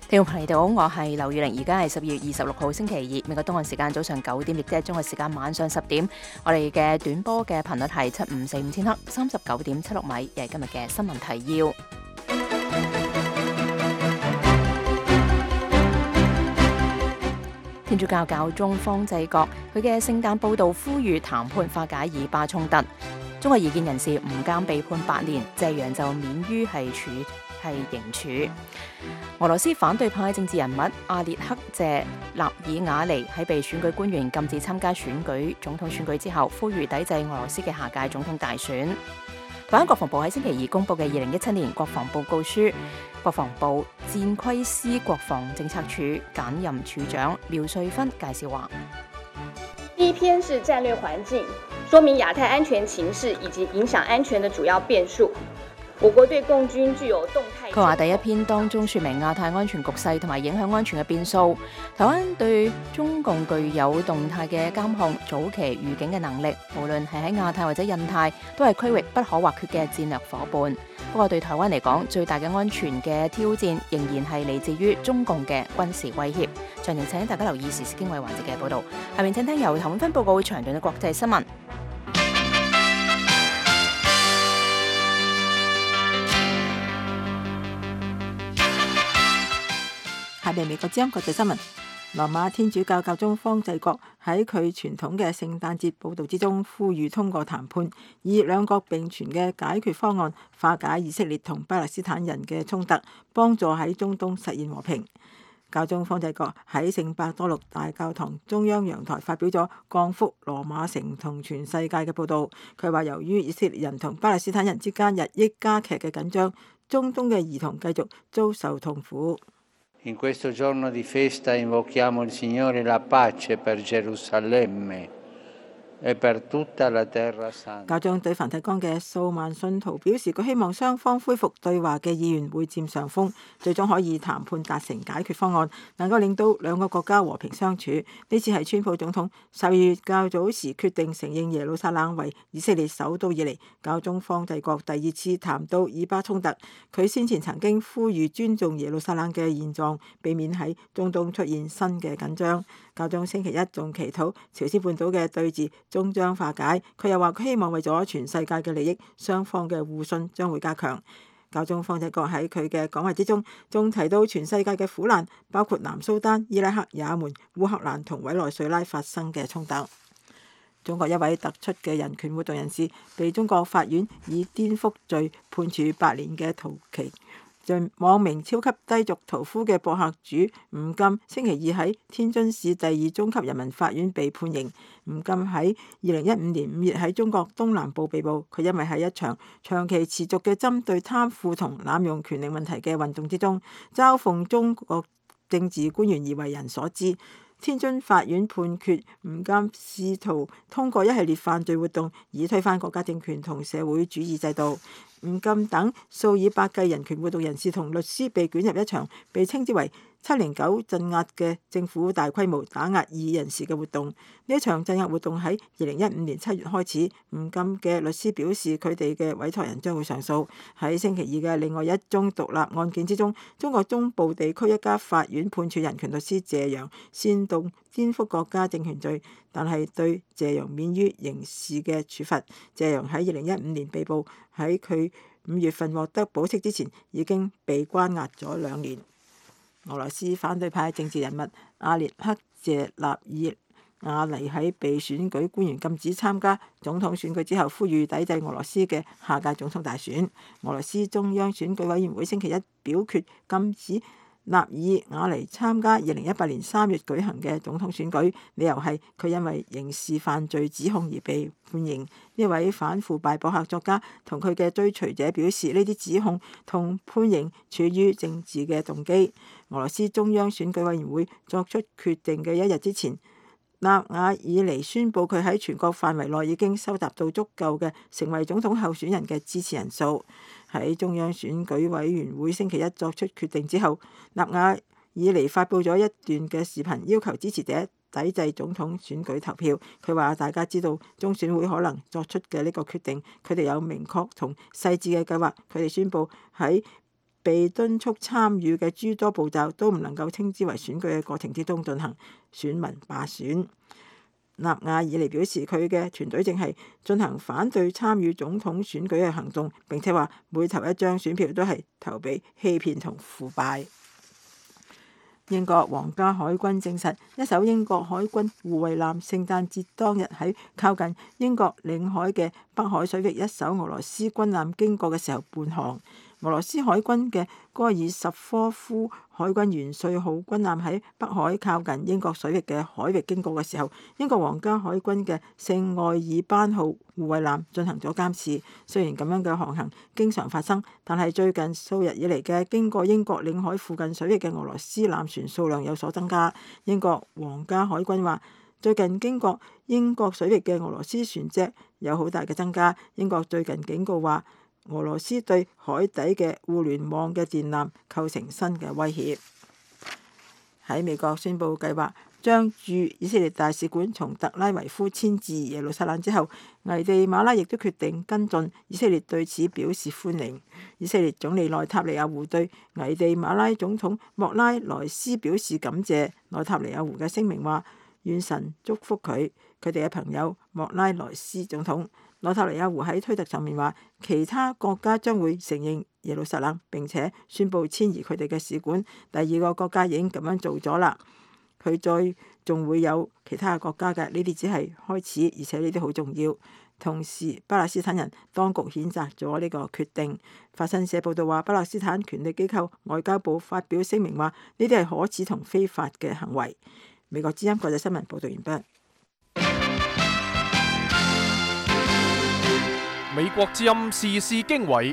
聽眾朋友好，我係劉宇玲，而家係12月26號星期二，美國東岸時間早上9點，亦即係中國時間晚上10點。我哋嘅短波嘅頻率係7545千赫，39.76米，亦係今日嘅新聞提要。天主教教宗方濟各佢嘅聖誕報道呼籲談判化解以巴衝突。中國異見人士吳監被判8年，謝陽就免於係刑處。俄羅斯反對派政治人物阿列克謝納爾瓦尼喺被選舉官員禁止參加總統選舉之後，呼籲抵制俄羅斯嘅下屆總統大選。台灣國防部喺星期二公布嘅2017年國防報告書，國防部戰規司國防政策處簡任處長廖瑞芬介紹話： 第一篇是戰略環境，說明亞太安全情勢以及影響安全的主要變數。我國對共軍具有動態。 佢話第一篇當中說明亞太安全局勢同埋影響安全嘅變數，台灣對中共具有動態嘅監控、早期預警嘅能力，無論係喺亞太或者印太，都係區域不可或缺嘅戰略夥伴。不過對台灣嚟講，最大嘅安全嘅挑戰仍然係嚟自於中共嘅軍事威脅。詳情請大家留意時事經緯環節嘅報道。下面請聽由譚永芬報告詳盡嘅國際新聞。 下面美國之音國際新聞。羅馬天主教教宗方濟各喺佢傳統嘅聖誕節報道之中，呼籲通過談判，以兩國並存嘅解決方案化解以色列同巴勒斯坦人嘅衝突，幫助喺中東實現和平。教宗方濟各喺聖伯多祿大教堂中央陽台發表咗降福羅馬城同全世界嘅報道。佢話由於以色列人同巴勒斯坦人之間日益加劇嘅緊張，中東嘅兒童繼續遭受痛苦。 In questo giorno di festa invochiamo il Signore la pace per Gerusalemme e per tutta la terra santa。 教宗對梵蒂岡嘅數萬信徒表示，佢希望雙方恢復對話嘅意願會佔上風，最終可以談判達成解決方案，能夠令到兩個國家和平相處。呢次係川普總統12月較早時決定承認耶路撒冷為以色列首都以嚟，教宗方濟各第二次談到以巴衝突。佢先前曾經呼籲尊重耶路撒冷嘅現狀，避免喺中東出現新嘅緊張。教宗星期一仲祈禱朝鮮半島嘅對峙終將化解。佢又話佢希望為咗全世界嘅利益，雙方嘅互信將會加強。教宗方濟各喺佢嘅講話之中，仲提到全世界嘅苦難，包括南蘇丹、伊拉克、也門、烏克蘭同委內瑞拉發生嘅衝突。中國一位突出嘅人權活動人士被中國法院以顛覆罪判處8年嘅圖奇。網名超級低俗屠夫嘅博客主吳金星期二喺天津市第2中級人民法院被判刑。吳金喺2015年5月喺中國東南部被捕，佢因為喺一場長期持續嘅針對貪腐同濫用權力問題嘅運動之中，嘲諷中國政治官員而為人所知。天津法院判決吳金試圖通過一系列犯罪活動，以推翻國家政權同社會主義制度。吳金等數以百計人權活動人士同律師被捲入一場被稱之為709鎮壓嘅政府大規模打壓異議人士嘅活動。呢一場鎮壓活動喺2015年7月開始。吳金嘅律師表示，佢哋嘅委託人將會上訴。喺星期二嘅另外一宗獨立案件之中，中國中部地區一家法院判處人權律師謝陽煽動顛覆國家政權罪，但係對謝陽免於刑事嘅處罰。謝陽喺2015年被捕，喺佢5月份獲得保釋之前已經被關押咗2年。俄羅斯反對派政治人物阿列克謝納爾瓦尼喺被選舉官員禁止參加總統選舉之後，呼籲抵制俄羅斯嘅下屆總統大選。俄羅斯中央選舉委員會星期一表決禁止納爾瓦尼參加2018年3月舉行嘅總統選舉，理由係佢因為刑事犯罪指控而被判刑。呢位反腐敗博客作家同佢嘅追隨者表示，呢啲指控同判刑處於政治嘅動機。俄羅斯中央選舉委員會作出決定嘅一日之前，納瓦爾尼宣布佢喺全國範圍內已經收集到足夠嘅成為總統候選人嘅支持人數。喺中央選舉委員會星期一作出決定之後，納瓦爾尼發布咗一段嘅視頻，要求支持者抵制總統選舉投票。佢話大家知道中選會可能作出嘅呢個決定，佢哋有明確同細緻嘅計劃。佢哋宣布喺被敦促參與嘅諸多步驟都唔能夠稱之為選舉嘅過程之中進行選民罷選。納瓦爾尼表示，佢嘅團隊正係進行反對參與總統選舉嘅行動，並且話每投一張選票都係投俾欺騙同腐敗。英國皇家海軍證實，一艘英國海軍護衛艦聖誕節當日喺靠近英國領海嘅北海水域一艘俄羅斯軍艦經過嘅時候叛航。俄羅斯海軍嘅戈爾什科夫海軍元帥號軍艦喺北海靠近英國水域嘅海域經過嘅時候，英國皇家海軍嘅聖愛爾班號護衛艦進行咗監視。雖然咁樣嘅航行經常發生，但係最近數日以嚟嘅經過英國領海附近水域嘅俄羅斯艦船數量有所增加。英國皇家海軍話，最近經過英國水域嘅俄羅斯船隻有好大嘅增加。英國最近警告話，俄羅斯對海底嘅互聯網嘅電纜構成新嘅威脅。喺美國宣布計劃將駐以色列大使館從特拉維夫遷至耶路撒冷之後，危地馬拉亦都決定跟進，以色列對此表示歡迎。以色列總理內塔尼亞胡對危地馬拉總統莫拉萊斯表示感謝。內塔尼亞胡嘅聲明話，願神祝福佢哋嘅朋友莫拉萊斯總統。內塔尼亞胡喺推特上面話，其他國家將會承認耶路撒冷，並且宣布遷移佢哋嘅使館。第二個國家已經咁樣做咗啦，佢再仲會有其他嘅國家嘅，呢啲只係開始，而且呢啲好重要。同時，巴勒斯坦人當局譴責咗呢個決定。法新社報道話，巴勒斯坦權力機構外交部發表聲明話，呢啲係可恥同非法嘅行為。美國之音國際新聞報道完畢。 美國之音時事經緯，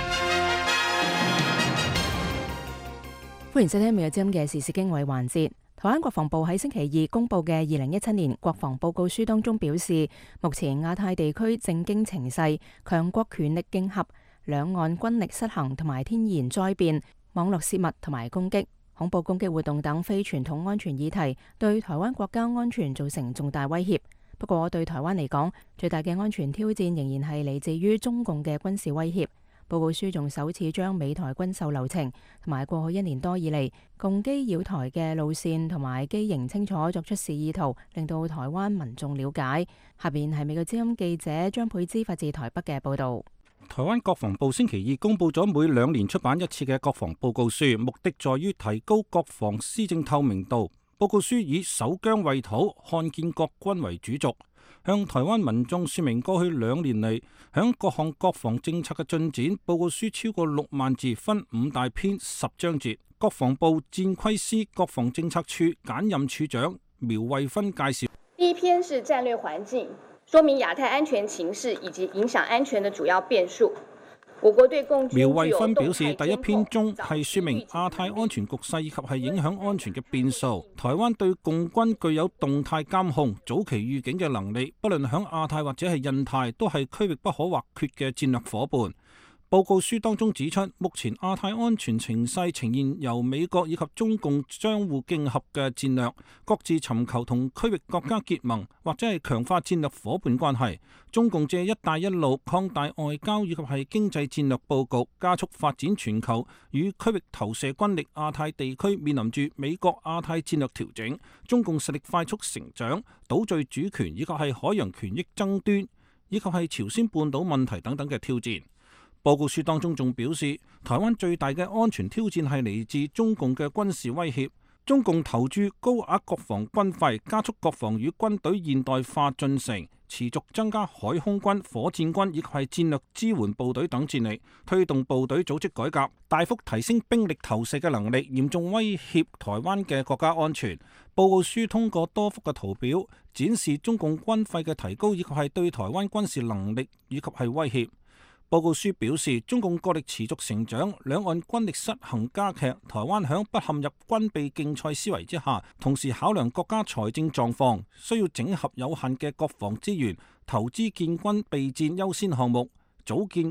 歡迎收聽美國之音嘅時事經緯環節。台灣國防部喺星期二公布嘅2017年國防報告書當中表示，目前亞太地區政經情勢、強國權力競合、兩岸軍力失衡同埋天然災變、網絡泄密同埋攻擊、恐怖攻擊活動等非傳統安全議題，對台灣國家安全造成重大威脅。不過對台灣嚟講，最大嘅安全挑戰仍然係嚟自於中共嘅軍事威脅。報告書仲首次將美台軍售流程同埋過去1年多以嚟共機擾台嘅路線同埋機型清楚作出示意圖，令到台灣民眾了解。下邊係美國之音記者張佩芝發自台北嘅報導。 台灣國防部星期二公布咗每2年出版一次嘅國防報告書，目的在於提高國防施政透明度。報告書以守疆衛土、看見國軍為主軸，向台灣民眾說明過去2年嚟響各項國防政策嘅進展。報告書超過6萬字，分5大篇10章節。國防部戰規司國防政策處簡任處長苗惠芬介紹。 第一篇是戰略環境，說明亞太安全情勢以及影響安全的主要變數。我國對共軍苗惠芬表示，第一篇中係說明亞太安全局勢以及係影響安全嘅變數。台灣對共軍具有動態監控、早期預警嘅能力，不論響亞太或者係印太，都係區域不可或缺嘅戰略夥伴。報告書當中指出，目前亞太安全情勢呈現由美國以及中共相互競合嘅戰略，各自尋求同區域國家結盟或者係強化戰略夥伴關係。中共借一帶一路擴大外交以及係經濟戰略佈局，加速發展全球與區域投射軍力。亞太地區面臨住美國亞太戰略調整，中共實力快速成長，島嶼主權以及係海洋權益爭端，以及係朝鮮半島問題等等嘅挑戰。報告書當中仲表示，台灣最大嘅安全挑戰係嚟自中共嘅軍事威脅。中共投注高額國防軍費，加速國防與軍隊現代化進程，持續增加海空軍、火箭軍以及係戰略支援部隊等戰力，推動部隊組織改革，大幅提升兵力投射嘅能力，嚴重威脅台灣嘅國家安全。報告書通過多幅嘅圖表，展示中共軍費嘅提高以及係對台灣軍事能力以及係威脅。報告書表示，中共國力持續成長，兩岸軍力失衡加劇，台灣響不陷入軍備競賽思維之下，同時考量國家財政狀況，需要整合有限嘅國防資源，投資建軍備戰優先項目，組建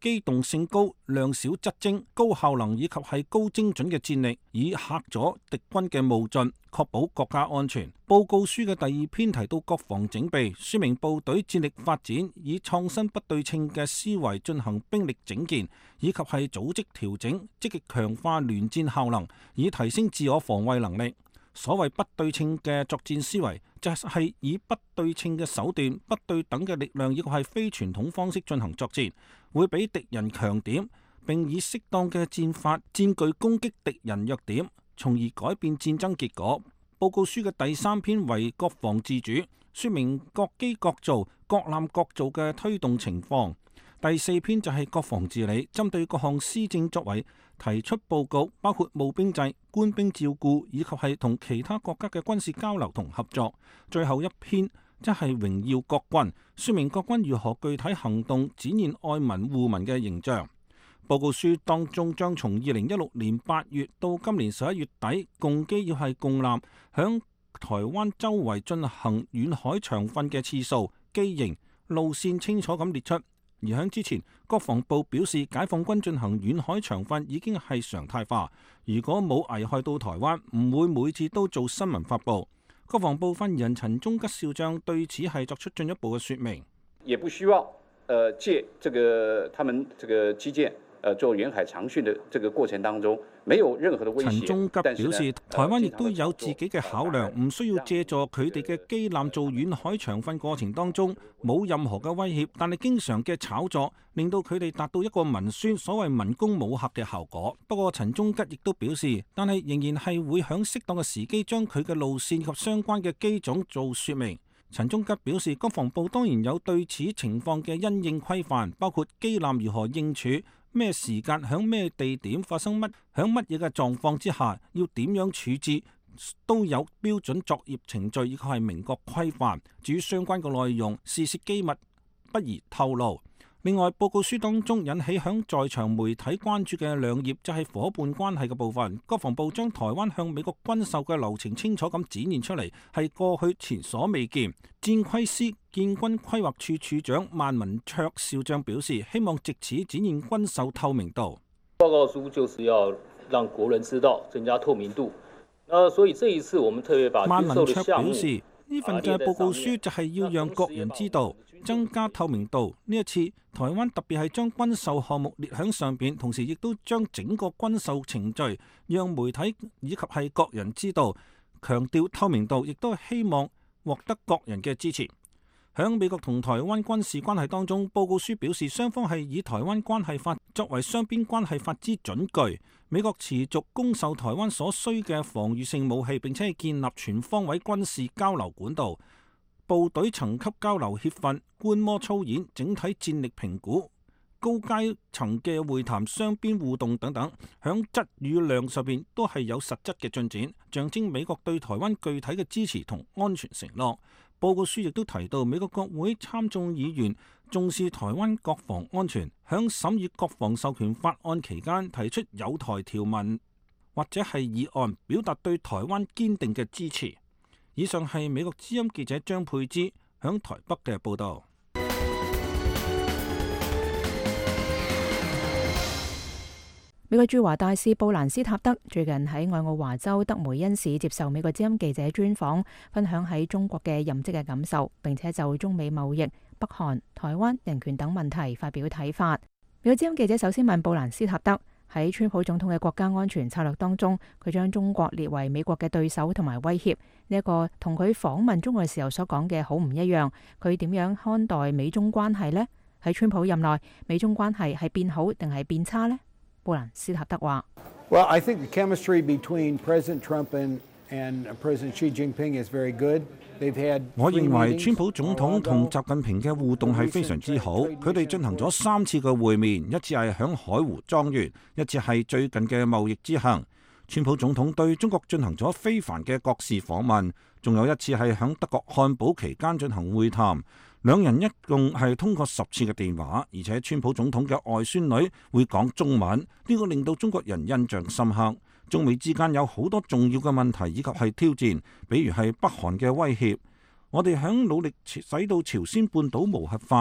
機動性高、量少質精、高效能以及係高精準嘅戰力，以嚇阻敵軍嘅冒進，確保國家安全。報告書嘅第2篇提到國防整備，說明部隊戰力發展，以創新不對稱嘅思維進行兵力整建，以及係組織調整，積極強化聯戰效能，以提升自我防衛能力。所謂不對稱嘅作戰思維，就係以不對稱嘅手段、不對等嘅力量，以及係非傳統方式進行作戰，會比敵人強點，並以適當嘅戰法佔據攻擊敵人弱點，從而改變戰爭結果。報告書嘅第3篇為國防自主，說明各機各造、各艦各造嘅推動情況。第4篇就係國防治理，針對各項施政作為提出報告，包括募兵制、官兵照顧以及係同其他國家嘅軍事交流同合作。最後1篇即係榮耀國軍，說明國軍如何具體行動，展現愛民護民嘅形象。報告書當中將從2016年8月到今年11月底，共機要係共艦響台灣周圍進行遠海長訓嘅次數、機型、路線清楚咁列出。而喺之前，國防部表示解放軍進行遠海長訓已經係常態化，如果冇危害到台灣，唔會每次都做新聞發布。國防部發言人陳忠吉少將對此係作出進一步嘅說明， 也不希望借他們基建做遠海長訓的這個過程當中，沒有任何的威脅。 陳忠吉表示，台灣亦都有自己嘅考量，唔需要借助佢哋嘅機艦做遠海長訓過程當中冇任何嘅威脅，但係經常嘅炒作令到佢哋達到一個文宣所謂文攻武嚇嘅效果。不過陳忠吉亦都表示，但係仍然係會響適當嘅時機將佢嘅路線及相關嘅機種做說明。陳忠吉表示，國防部當然有對此情況嘅因應規範，包括機艦如何應處，咩時間響咩地點發生乜，響乜嘢嘅狀況之下要點樣處置，都有標準作業程序，以及係明確規範。至於相關嘅內容，事涉機密，不宜透露。另外，報告書當中引起響在場媒體關注嘅兩頁，就係伙伴關係嘅部分。國防部將台灣向美國軍售嘅流程清楚咁展現出嚟，係過去前所未見。戰規司建軍規劃處處長萬文卓少將表示，希望藉此展現軍售透明度。 報告書就是要讓國人知道，增加透明度。所以這一次我們特別把萬文卓表示，呢份嘅報告書就係要讓國人知道，增加透明度。呢一次台灣特別係將軍售項目列喺上邊，同時亦都將整個軍售程序讓媒體以及係國人知道，強調透明度，亦都係希望獲得國人嘅支持。響美國同台灣軍事關係當中，報告書表示，雙方係以台灣關係法作為雙邊關係法之準據。美國持續供售台灣所需嘅防禦性武器，並且係建立全方位軍事交流管道、部隊層級交流協訓、觀摩操演、整體戰力評估、高階層嘅會談、雙邊互動等等，響質與量上邊都係有實質嘅進展，象徵美國對台灣具體嘅支持同安全承諾。報告書亦都提到，美國國會參眾議員重視台灣國防安全，響審議國防授權法案期間提出友台條文或者係議案，表達對台灣堅定嘅支持。以上係美國之音記者張佩芝響台北嘅報道。 美國駐華大使布蘭斯塔德最近喺愛奧華州德梅恩市接受美國之音記者專訪，分享喺中國嘅任職嘅感受，並且就中美貿易、北韓、台灣、人權等問題發表睇法。美國之音記者首先問布蘭斯塔德喺川普總統嘅國家安全策略當中，佢將中國列為美國嘅對手同埋威脅，呢一個同佢訪問中國嘅時候所講嘅好唔一樣。佢點樣看待美中關係呢？喺川普任內，美中關係係變好定係變差呢？布蘭斯塔德話 ：Well, I think the chemistry between President Trump and President Xi Jinping is very good. They've had 我認為川普總統同習近平嘅互動係非常之好。佢哋進行咗3次嘅會面，一次係響海湖莊園，一次係最近嘅貿易之行。川普總統對中國進行咗非凡嘅國事訪問，仲有一次係響德國漢堡期間進行會談。兩人一共係通過10次嘅電話，而且川普總統嘅外孫女會講中文，呢個令到中國人印象深刻。中美之間有好多重要嘅問題以及係挑戰，比如係北韓嘅威脅。我哋響努力使到朝鮮半島無核化，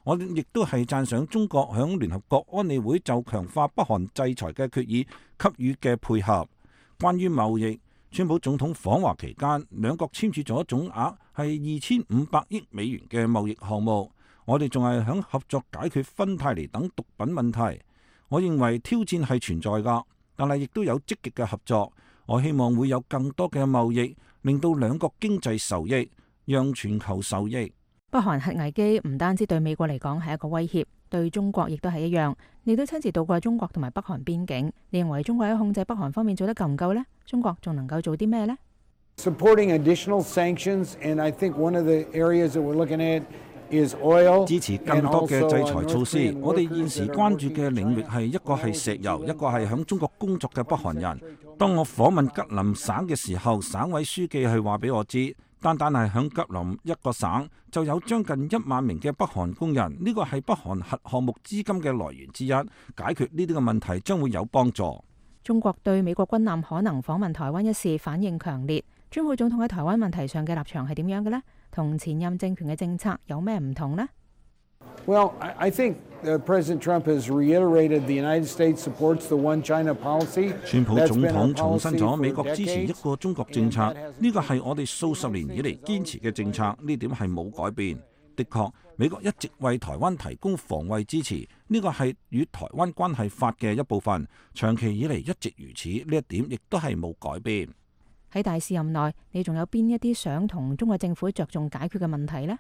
我哋亦都係讚賞中國響聯合國安理會就強化北韓制裁嘅決議給予嘅配合。關於貿易，川普總統訪華期間，兩國簽署咗總額係2500億美元嘅貿易項目。我哋仲係響合作解決芬太尼等毒品問題。我認為挑戰係存在㗎，但係亦都有積極嘅合作。我希望會有更多嘅貿易，令到兩國經濟受益，讓全球受益。 北韓核危機唔單止對美國嚟講係一個威脅，對中國亦都係一樣。你都親自到過中國同埋北韓邊境，你認為中國喺控制北韓方面做得夠唔夠呢？中國仲能夠做啲咩呢？ Supporting additional sanctions, and I think one of the areas that we're looking at is oil. 支持更多嘅制裁措施。我哋現時關注嘅領域係一個係石油，一個係響中國工作嘅北韓人。當我訪問吉林省嘅時候，省委書記係話俾我知，單係響吉林一個省就有將近1萬名嘅北韓工人，呢個係北韓核項目資金嘅來源之一。解決呢啲嘅問題將會有幫助。 中國對美國軍艦可能訪問台灣一事反應強烈。川普總統喺台灣問題上嘅立場係點樣嘅呢？同前任政權嘅政策有咩唔同呢？ Well, I think President Trump has reiterated the United States supports the One China policy. 川普總統重申咗美國支持一個中國政策，呢個係我哋數十年以嚟堅持嘅政策，呢點係冇改變。的確，美國一直為台灣提供防衛支持，呢個係與台灣關係法嘅一部分，長期以嚟一直如此，呢一點亦都係冇改變。 喺大使任內，你仲有邊一啲想同中國政府着重解決嘅問題呢？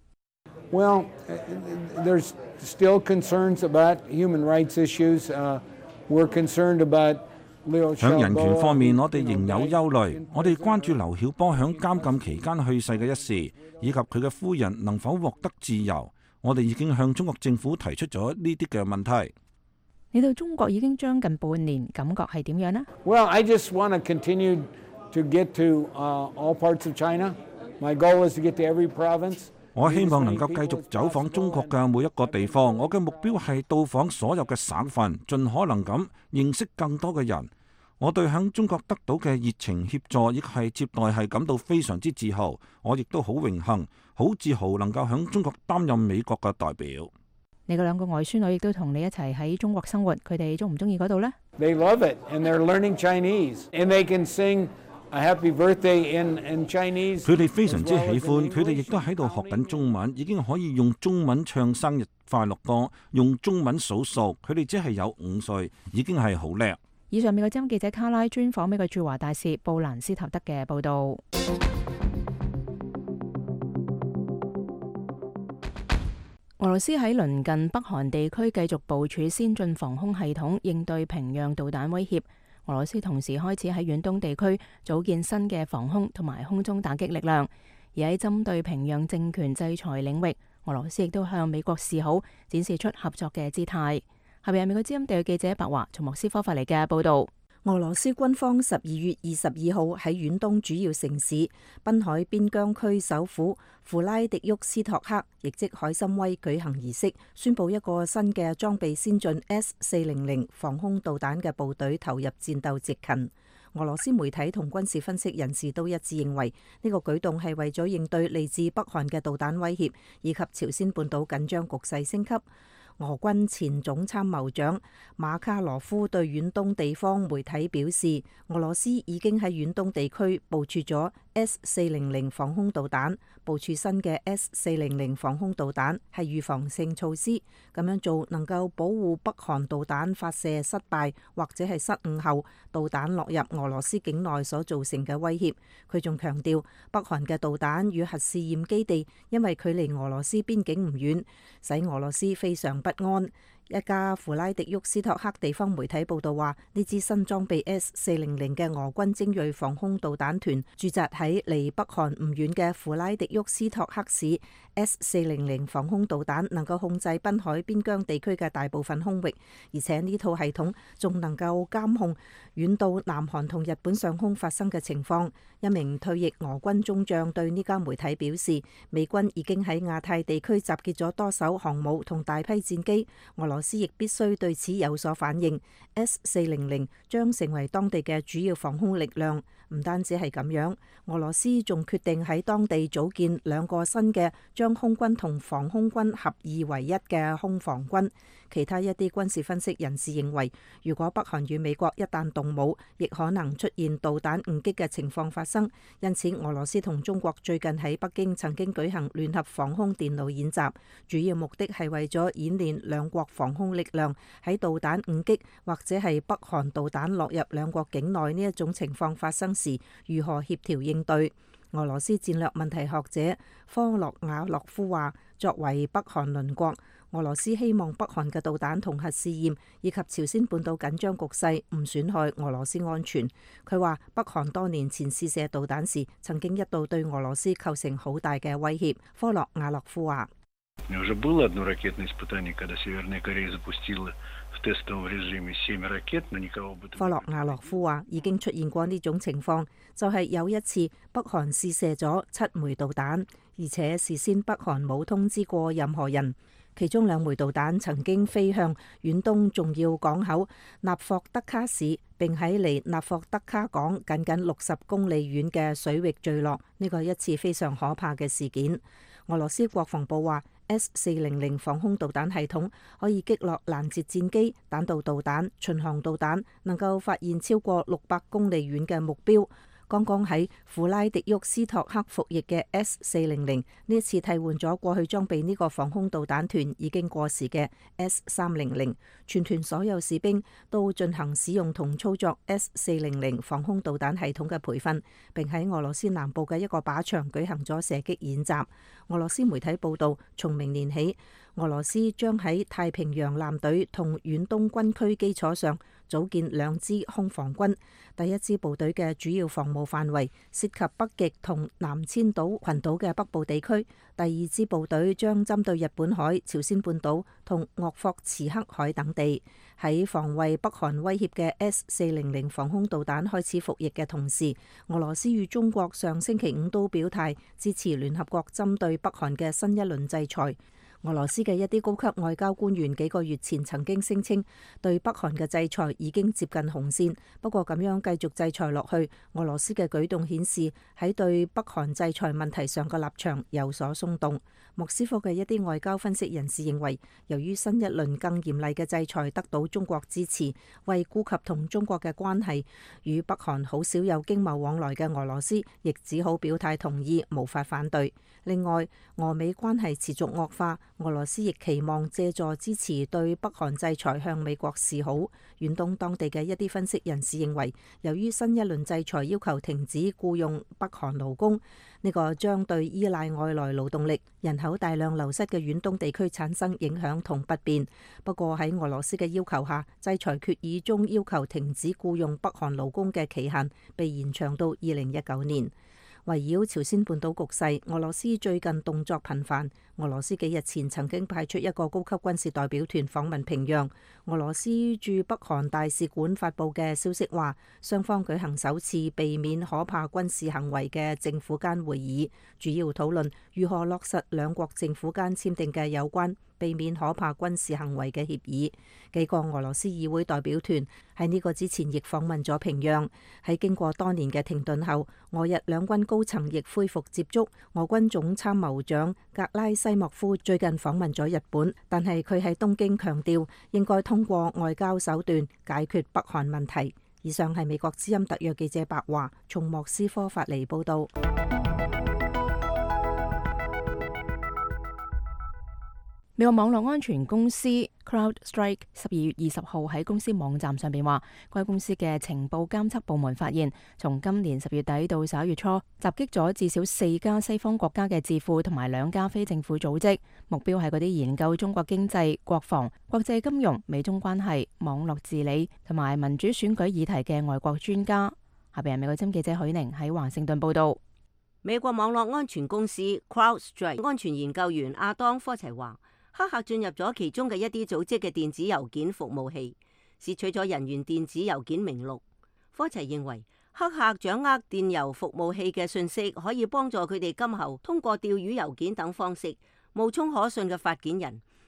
Well, there's still concerns about human rights issues. We're concerned about Liu Xiaobo. 響人權方面，我哋仍有憂慮。我哋關注劉曉波響監禁期間去世嘅一事，以及佢嘅夫人能否獲得自由。我哋已經向中國政府提出咗呢啲嘅問題。 你到中國已經將近半年，感覺係點樣呢？ Well, I just want to continue to get to all parts of China. My goal is to get to every province. 我希望能夠繼續走訪中國嘅每一個地方。我嘅目標係到訪所有嘅省份，盡可能咁認識更多嘅人。我對響中國得到嘅熱情協助，亦係接待係感到非常之自豪。我亦都好榮幸、好自豪能夠響中國擔任美國嘅代表。 你嘅兩個外孫女亦都同你一齊喺中國生活，佢哋中唔中意嗰度呢？ They love it, and they're learning Chinese, and they can sing a happy birthday in Chinese. 佢哋非常之喜歡，佢哋亦都喺度學緊中文，已經可以用中文唱生日快樂歌，用中文數數。佢哋只係有5歲，已經係好叻。 以上美國之音記者卡拉專訪美國駐華大使布蘭斯特德嘅報導。俄羅斯喺鄰近北韓地區繼續部署先進防空系統，應對平壤導彈威脅。俄羅斯同時開始喺遠東地區組建新嘅防空同埋空中打擊力量，而喺針對平壤政權制裁領域，俄羅斯亦都向美國示好，展示出合作嘅姿態。下邊係美國之音地區記者白華從莫斯科發嚟嘅報導。 俄羅斯軍方12月22號喺遠東主要城市濱海邊疆區首府弗拉迪沃斯托克，亦即海參崴舉行儀式，宣布一個新嘅裝備先進 S-400防空導彈嘅部隊投入戰鬥值勤。俄羅斯媒體同軍事分析人士都一致認為，呢個舉動係為咗應對嚟自北韓嘅導彈威脅，以及朝鮮半島緊張局勢升級。俄軍前總參謀長馬卡羅夫對遠東地方媒體表示，俄羅斯已經喺遠東地區部署咗 S-400防空導彈，部署新嘅 S-400防空導彈係預防性措施，咁樣做能夠保護北韓導彈發射失敗或者係失誤後導彈落入俄羅斯境內所造成嘅威脅。佢仲強調，北韓嘅導彈與核試驗基地因為距離俄羅斯邊境唔遠，使俄羅斯非常不安。一家弗拉迪沃斯托克地方媒體報道話，呢支新裝備 S-400嘅俄軍精銳防空導彈團駐紮喺離北韓唔遠嘅弗拉迪沃斯托克市。S-400防空導彈能夠控制濱海邊疆地區嘅大部分空域，而且呢套系統仲能夠監控遠到南韓同日本上空發生嘅情況。一名退役俄軍中將對呢家媒體表示，美軍已經喺亞太地區集結咗多艘航母同大批戰機。俄羅斯亦必須對此有所反應。S-400將成為當地嘅主要防空力量。唔單止係咁樣，俄羅斯仲決定喺當地組建2個新嘅將空軍同防空軍合二為一嘅空防軍。其他一啲軍事分析人士認為，如果北韓與美國一旦動武，亦可能出現導彈誤擊嘅情況發生。因此，俄羅斯同中國最近喺北京曾經舉行聯合防空電腦演習，主要目的係為咗演練兩國防空力量喺導彈誤擊或者係北韓導彈落入兩國境內呢一種情況發生時，如何協調應對。俄羅斯戰略問題學者科洛瓦洛夫話，作為北韓鄰國，俄羅斯希望北韓嘅導彈同核試驗以及朝鮮半島緊張局勢唔損害俄羅斯安全。佢話北韓多年前試射導彈時，曾經一度對俄羅斯構成好大嘅威脅。科洛瓦洛夫話：科洛瓦洛夫話已經出現過呢種情況，就係有一次北韓試射咗7枚導彈，而且事先北韓冇通知過任何人。其中2枚導彈曾經飛向遠東重要港口納霍德卡市，並喺離納霍德卡港僅60公里遠嘅水域墜落。呢個係一次非常可怕嘅事件。俄羅斯國防部話，S-400防空導彈系統可以擊落攔截戰機、彈道導彈、巡航導彈，能夠發現超過600公里遠嘅目標。剛剛喺庫拉迪沃斯托克服役嘅 S-400呢一次替換咗過去裝備呢個防空導彈團已經過時嘅 S-300，全團所有士兵都進行使用同操作 S-400防空導彈系統嘅培訓，並喺俄羅斯南部嘅一個靶場舉行咗射擊演習。俄羅斯媒體報道，從明年起，俄羅斯將喺太平洋艦隊同遠東軍區基礎上組建2支空防軍。第一支部隊嘅主要防務範圍涉及北極同南千島群島嘅北部地區，第2支部隊將針對日本海、朝鮮半島同鄂霍茨克海等地。喺防衛北韓威脅嘅 S-400防空導彈開始服役嘅同時，俄羅斯與中國上星期5都表態支持聯合國針對北韓嘅新一輪制裁。俄羅斯嘅一啲高級外交官員幾個月前曾經聲稱，對北韓嘅制裁已經接近紅線。不過咁樣繼續制裁落去，俄羅斯嘅舉動顯示喺對北韓制裁問題上嘅立場有所鬆動。莫斯科嘅一啲外交分析人士認為，由於新一輪更嚴厲嘅制裁得到中國支持，為顧及同中國嘅關係，與北韓好少有經貿往來嘅俄羅斯亦只好表態同意，無法反對。另外，俄美關係持續惡化，俄羅斯亦期望借助支持對北韓制裁向美國示好。遠東當地嘅一啲分析人士認為，由於新一輪制裁要求停止僱用北韓勞工，呢個將對依賴外來勞動力、人口大量流失嘅遠東地區產生影響同不便。不過喺俄羅斯嘅要求下，制裁決議中要求停止僱用北韓勞工嘅期限被延長到2019年。圍繞朝鮮半島局勢，俄羅斯最近動作頻繁。俄羅斯幾日前曾經派出一個高級軍事代表團訪問平壤。俄羅斯駐北韓大使館發布嘅消息話，雙方舉行首次避免可怕軍事行為嘅政府間會議，主要討論如何落實兩國政府間簽訂嘅有關避免可怕軍事行為嘅協議。幾個俄羅斯議會代表團喺呢個之前亦訪問咗平壤。喺經過多年嘅停頓後，俄日兩軍高層亦恢復接觸。俄軍總參謀長格拉西莫夫最近訪問咗日本，但係佢喺東京強調應該通過外交手段解決北韓問題。以上係美國之音特約記者白華從莫斯科發嚟報道。 美國網絡安全公司 CrowdStrike 12月20號喺公司網站上邊話，該公司嘅情報監測部門發現，從今年10月底到11月初，襲擊咗至少4家西方國家嘅智庫同埋2家非政府組織，目標係嗰啲研究中國經濟、國防、國際金融、美中關係、網絡治理同埋民主選舉議題嘅外國專家。下邊係美國之音記者許寧喺華盛頓報道。 美國網絡安全公司 CrowdStrike 安全研究員阿當科齊話，黑客進入咗其中嘅一啲組織嘅電子郵件服務器，竊取咗人員電子郵件名錄。科齊認為，黑客掌握電郵服務器嘅信息，可以幫助佢哋今後通過釣魚郵件等方式冒充可信嘅發件人，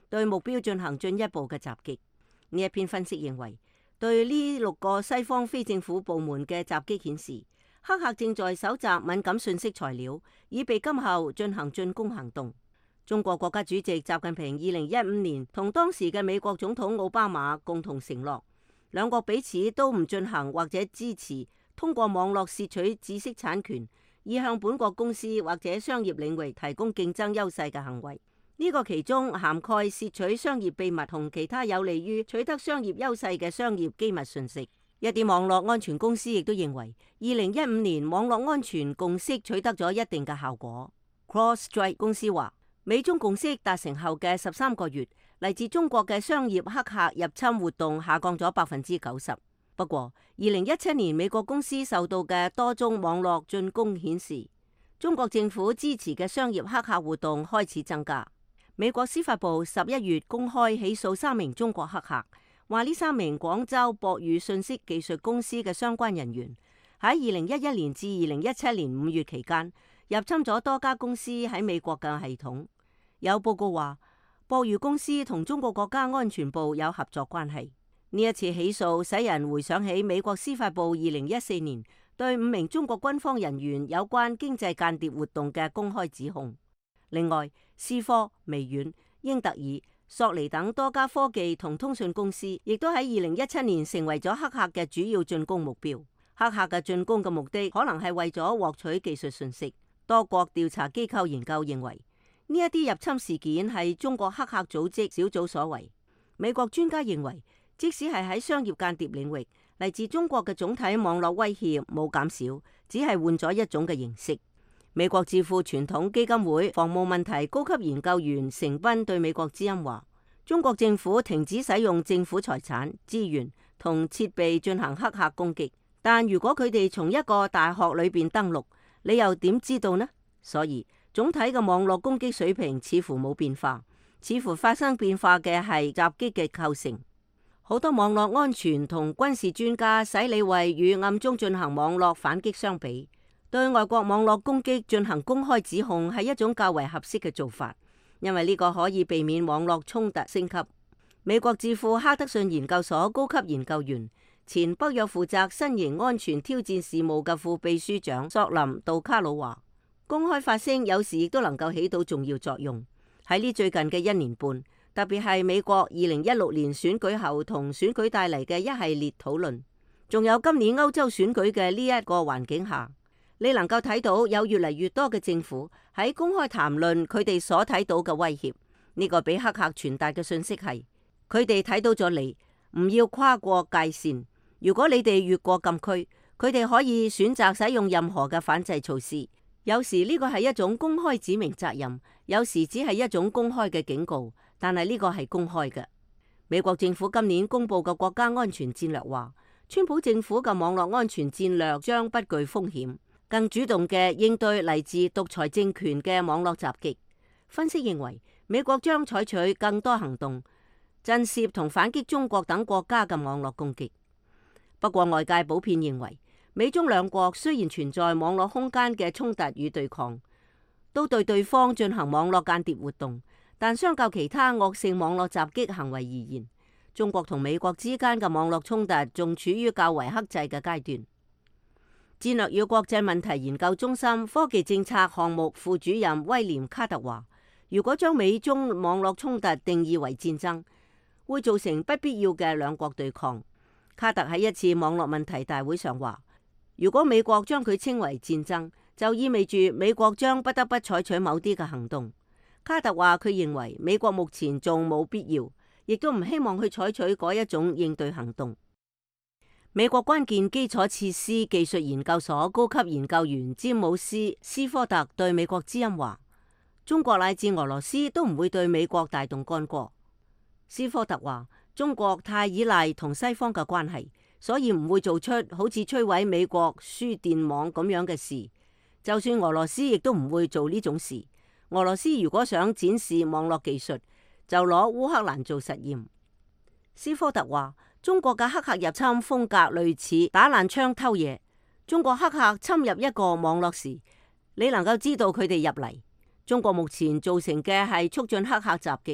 對目標進行進一步嘅襲擊。呢一篇分析認為，對呢6個西方非政府部門嘅襲擊顯示，黑客正在搜集敏感信息材料，以備今後進行進攻行動。中國國家主席習近平2015年同當時嘅美國總統奧巴馬共同承諾，兩國彼此都唔進行或者支持通過網絡竊取知識產權，以向本國公司或者商業領域提供競爭優勢嘅行為。呢個其中涵蓋竊取商業秘密同其他有利於取得商業優勢嘅商業機密信息。一啲網絡安全公司亦都認為，2015年網絡安全共識取得咗一定嘅效果。CrowdStrike 公司話，美中共識達成後嘅13個月，嚟自中國嘅商業黑客入侵活動下降咗90%。不過，2017年美國公司受到嘅多宗網絡進攻顯示，中國政府支持嘅商業黑客活動開始增加。美國司法部11月公開起訴3名中國黑客，話呢3名廣州博宇信息技術公司嘅相關人員喺2011年至2017年5月期間入侵咗多家公司喺美國嘅系統。有報告話，博宇公司同中國國家安全部有合作關係。呢一次起訴使人回想起美國司法部2014年對5名中國軍方人員有關經濟間諜活動嘅公開指控。另外，思科、微軟、英特爾、索尼等多家科技同通訊公司亦都喺2017年成為咗黑客嘅主要進攻目標。黑客嘅進攻嘅目的可能係為咗獲取技術信息。多國調查機構研究認為，呢一啲入侵事件係中國黑客組織小組所為。美國專家認為，即使係喺商業間諜領域，嚟自中國嘅總體網絡威脅冇減少，只係換咗一種嘅形式。美國智庫傳統基金會防務問題高級研究員成斌對美國之音話，中國政府停止使用政府財產、資源同設備進行黑客攻擊，但如果佢哋從一個大學裏邊登陸，你又點知道呢？所以總體嘅網絡攻擊水平似乎冇變化，似乎發生變化嘅係襲擊嘅構成。好多網絡安全同軍事專家使李慧與暗中進行網絡反擊相比，對外國網絡攻擊進行公開指控係一種較為合適嘅做法，因為呢個可以避免網絡衝突升級。美國智庫哈德遜研究所高級研究員、前北約負責新型安全挑戰事務嘅副秘書長索林杜卡魯話，公開發聲有時亦都能夠起到重要作用。喺呢最近嘅1年半，特別係美國2016年選舉後同選舉帶嚟嘅一系列討論，仲有今年歐洲選舉嘅呢一個環境下，你能夠睇到有越嚟越多嘅政府喺公開談論佢哋所睇到嘅威脅。呢個俾黑客傳達嘅信息係，佢哋睇到咗你，唔要跨過界線。如果你哋越過禁區，佢哋可以選擇使用任何嘅反制措施。有時呢個係一種公開指明責任，有時只係一種公開嘅警告，但係呢個係公開嘅。美國政府今年公布嘅國家安全戰略話，川普政府嘅網絡安全戰略將不具風險，更主動嘅應對嚟自獨裁政權嘅網絡襲擊。分析認為，美國將採取更多行動，震懾同反擊中國等國家嘅網絡攻擊。不過外界普遍認為，美中兩國雖然存在網絡空間嘅衝突與對抗，都對對方進行網絡間諜活動，但相較其他惡性網絡襲擊行為而言，中國同美國之間嘅網絡衝突仲處於較為克制嘅階段。戰略與國際問題研究中心科技政策項目副主任威廉卡特話，如果將美中網絡衝突定義為戰爭，會造成不必要嘅兩國對抗。卡特喺一次網絡問題大會上話，如果美國將佢稱為戰爭，就意味住美國將不得不採取某啲嘅行動。卡特話佢認為美國目前仲冇必要，亦都唔希望去採取嗰一種應對行動。美國關鍵基礎設施技術研究所高級研究員詹姆斯·斯科特對美國之音話，中國乃至俄羅斯都唔會對美國大動干戈。斯科特話，中國太依賴同西方嘅關係，所以唔會做出好似摧毀美國輸電網咁樣嘅事。就算俄羅斯亦都唔會做呢種事。俄羅斯如果想展示網絡技術，就攞烏克蘭做實驗。斯科特話，中國嘅黑客入侵風格類似打爛窗偷嘢。中國黑客侵入一個網絡時，你能夠知道佢哋入嚟。中國目前造成嘅係促進黑客襲擊，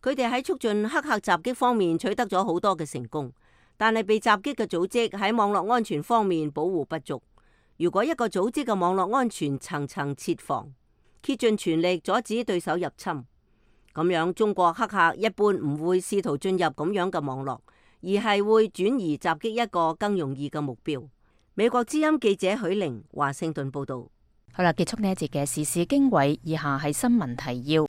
佢哋喺促進黑客襲擊方面取得咗好多嘅成功，但係被襲擊嘅組織喺網絡安全方面保護不足。如果一個組織嘅網絡安全層層設防，竭盡全力阻止對手入侵，咁樣中國黑客一般唔會試圖進入咁樣嘅網絡，而係會轉移襲擊一個更容易嘅目標。美國之音記者許玲華盛頓報道。 好啦，結束呢一節嘅時事經緯，以下係新聞提要。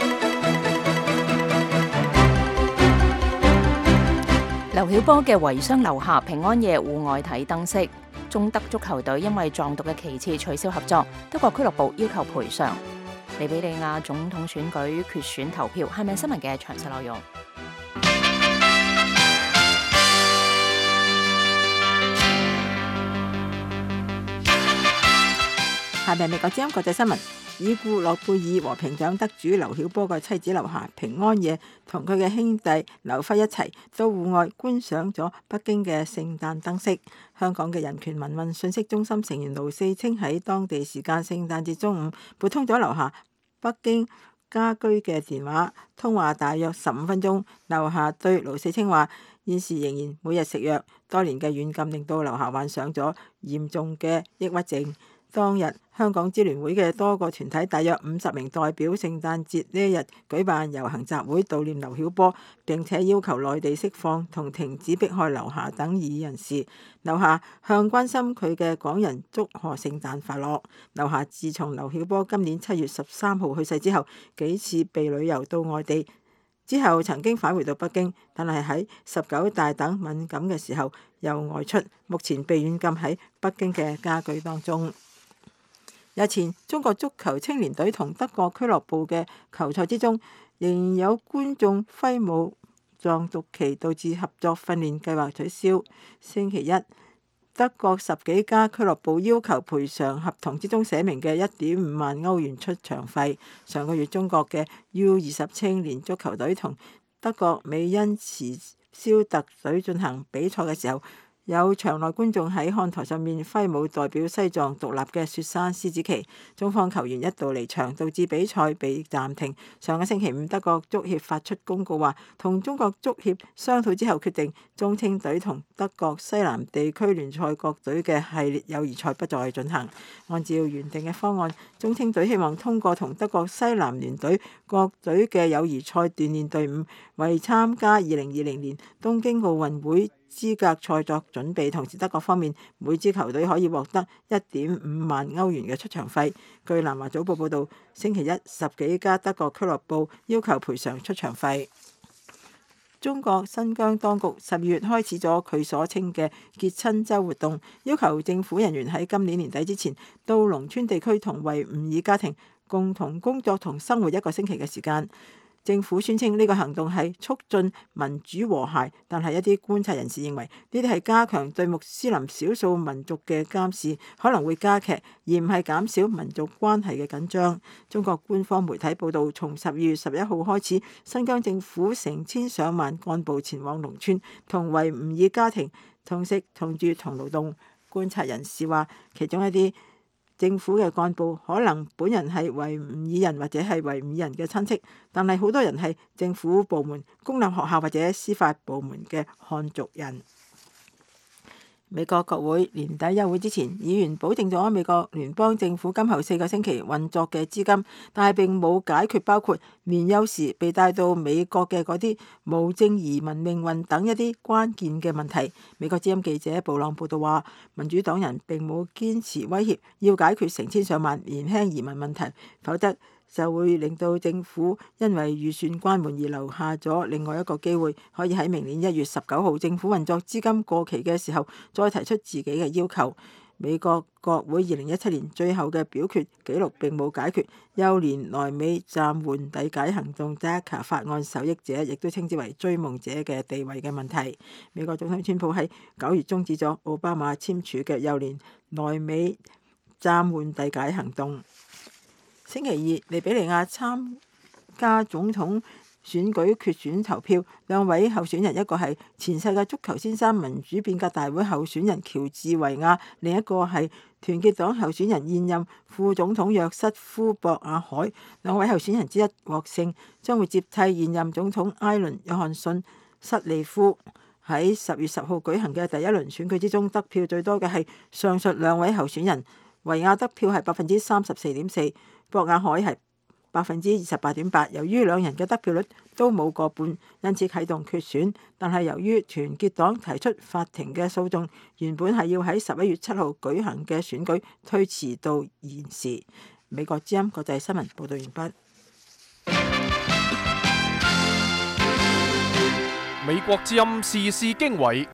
劉曉波嘅遺孀劉霞平安夜戶外睇燈飾。中德足球隊因為撞毒嘅旗幟取消合作，德國俱樂部要求賠償。利比里亞總統選舉決選投票，係咪新聞嘅詳細內容？ 下面美國之音國際新聞。已故諾貝爾和平獎得主劉曉波嘅妻子劉霞平安夜同佢嘅兄弟劉輝一齊到戶外觀賞咗北京嘅聖誕燈飾。香港嘅人權民運信息中心成員盧四清喺當地時間聖誕節中午撥通咗劉霞北京家居嘅電話，通話大約15分鐘。劉霞對盧四清話：現時仍然每日食藥，多年嘅軟禁令到劉霞患上咗嚴重嘅抑鬱症。當日，香港支聯會嘅多個團體大約50名代表聖誕節呢一日舉辦遊行集會悼念劉曉波，並且要求內地釋放同停止迫害劉霞等異議人士。劉霞向關心佢嘅港人祝賀聖誕快樂。劉霞自從劉曉波今年7月13號去世之後，幾次被旅遊到外地，之後曾經返回到北京，但係喺19大等敏感嘅時候又外出，目前被軟禁喺北京嘅家居當中。日前，中國足球青年隊同德國俱樂部嘅球賽之中，仍然有觀眾揮舞撞毒旗，導致合作訓練計劃取消。星期一，德國10幾家俱樂部要求賠償合同之中寫明嘅1.5萬歐元出場費。上個月，中國嘅 U20青年足球隊同德國美因茨肖特隊進行比賽嘅時候，有場內觀眾喺看台上面揮舞代表西藏獨立嘅雪山獅子旗，中方球員一度離場，導致比賽被暫停。上個星期五，德國足協發出公告話，同中國足協商討之後，決定中青隊同德國西南地區聯賽各隊嘅系列友誼賽不再進行。按照原定嘅方案，中青隊希望通過同德國西南聯隊各隊嘅友誼賽鍛鍊隊伍，為參加2020年東京奧運會資格賽作準備。同時，德國方面每支球隊可以獲得1.5萬歐元嘅出場費。據南華早報報導，星期一10幾家德國俱樂部要求賠償出場費。中國新疆當局12月開始咗佢所稱嘅結親週活動，要求政府人員喺今年年底之前到農村地區同維吾爾家庭共同工作同生活1個星期嘅時間。政府宣稱呢個行動係促進民主和諧，但係一啲觀察人士認為呢啲係加強對穆斯林少數民族嘅監視，可能會加劇而唔係減少民族關係嘅緊張。中國官方媒體報導，從12月11號開始，新疆政府成千上萬幹部前往農村，同維吾爾家庭同食同住同勞動。觀察人士話，其中一啲政府嘅幹部可能本人係維吾爾人或者係維吾爾人嘅親戚，但係好多人係政府部門、公立學校或者司法部門嘅漢族人。美國國會年底休會之前，議員保證咗美國聯邦政府今後4個星期運作嘅資金，但係並冇解決包括年幼時被帶到美國嘅嗰啲無證移民命運等一啲關鍵嘅問題。美國之音記者布朗報道話，民主黨人並冇堅持威脅要解決成千上萬年輕移民問題，否則就會令到政府因為預算關門而留下咗另外一個機會，可以喺明年1月19號政府運作資金過期嘅時候再提出自己嘅要求。美國國會2017年最後嘅表決紀錄並冇解決幼年來美暫緩遞解行動 DACA 法案受益者，亦都稱之為追夢者嘅地位嘅問題。美國總統川普喺9月終止咗奧巴馬簽署嘅幼年來美暫緩遞解行動。星期二，利比里亞參加總統選舉決選投票，兩位候選人，一個係前世界足球先生、民主變革大會候選人喬治維亞，另一個係團結黨候選人現任副總統約瑟夫博亞海。兩位候選人之一獲勝，將會接替現任總統埃倫約翰遜瑟利夫。喺10月10號舉行嘅第一輪選舉之中，得票最多嘅係上述兩位候選人，維亞得票係34.4%，博亞海係28.8%。由於兩人嘅得票率都冇過半，因此啟動決選。但係由於團結黨提出法庭嘅訴訟，原本係要喺11月7號舉行嘅選舉推遲到現時。美國之音國際新聞報道完畢。 美國之音時事經緯，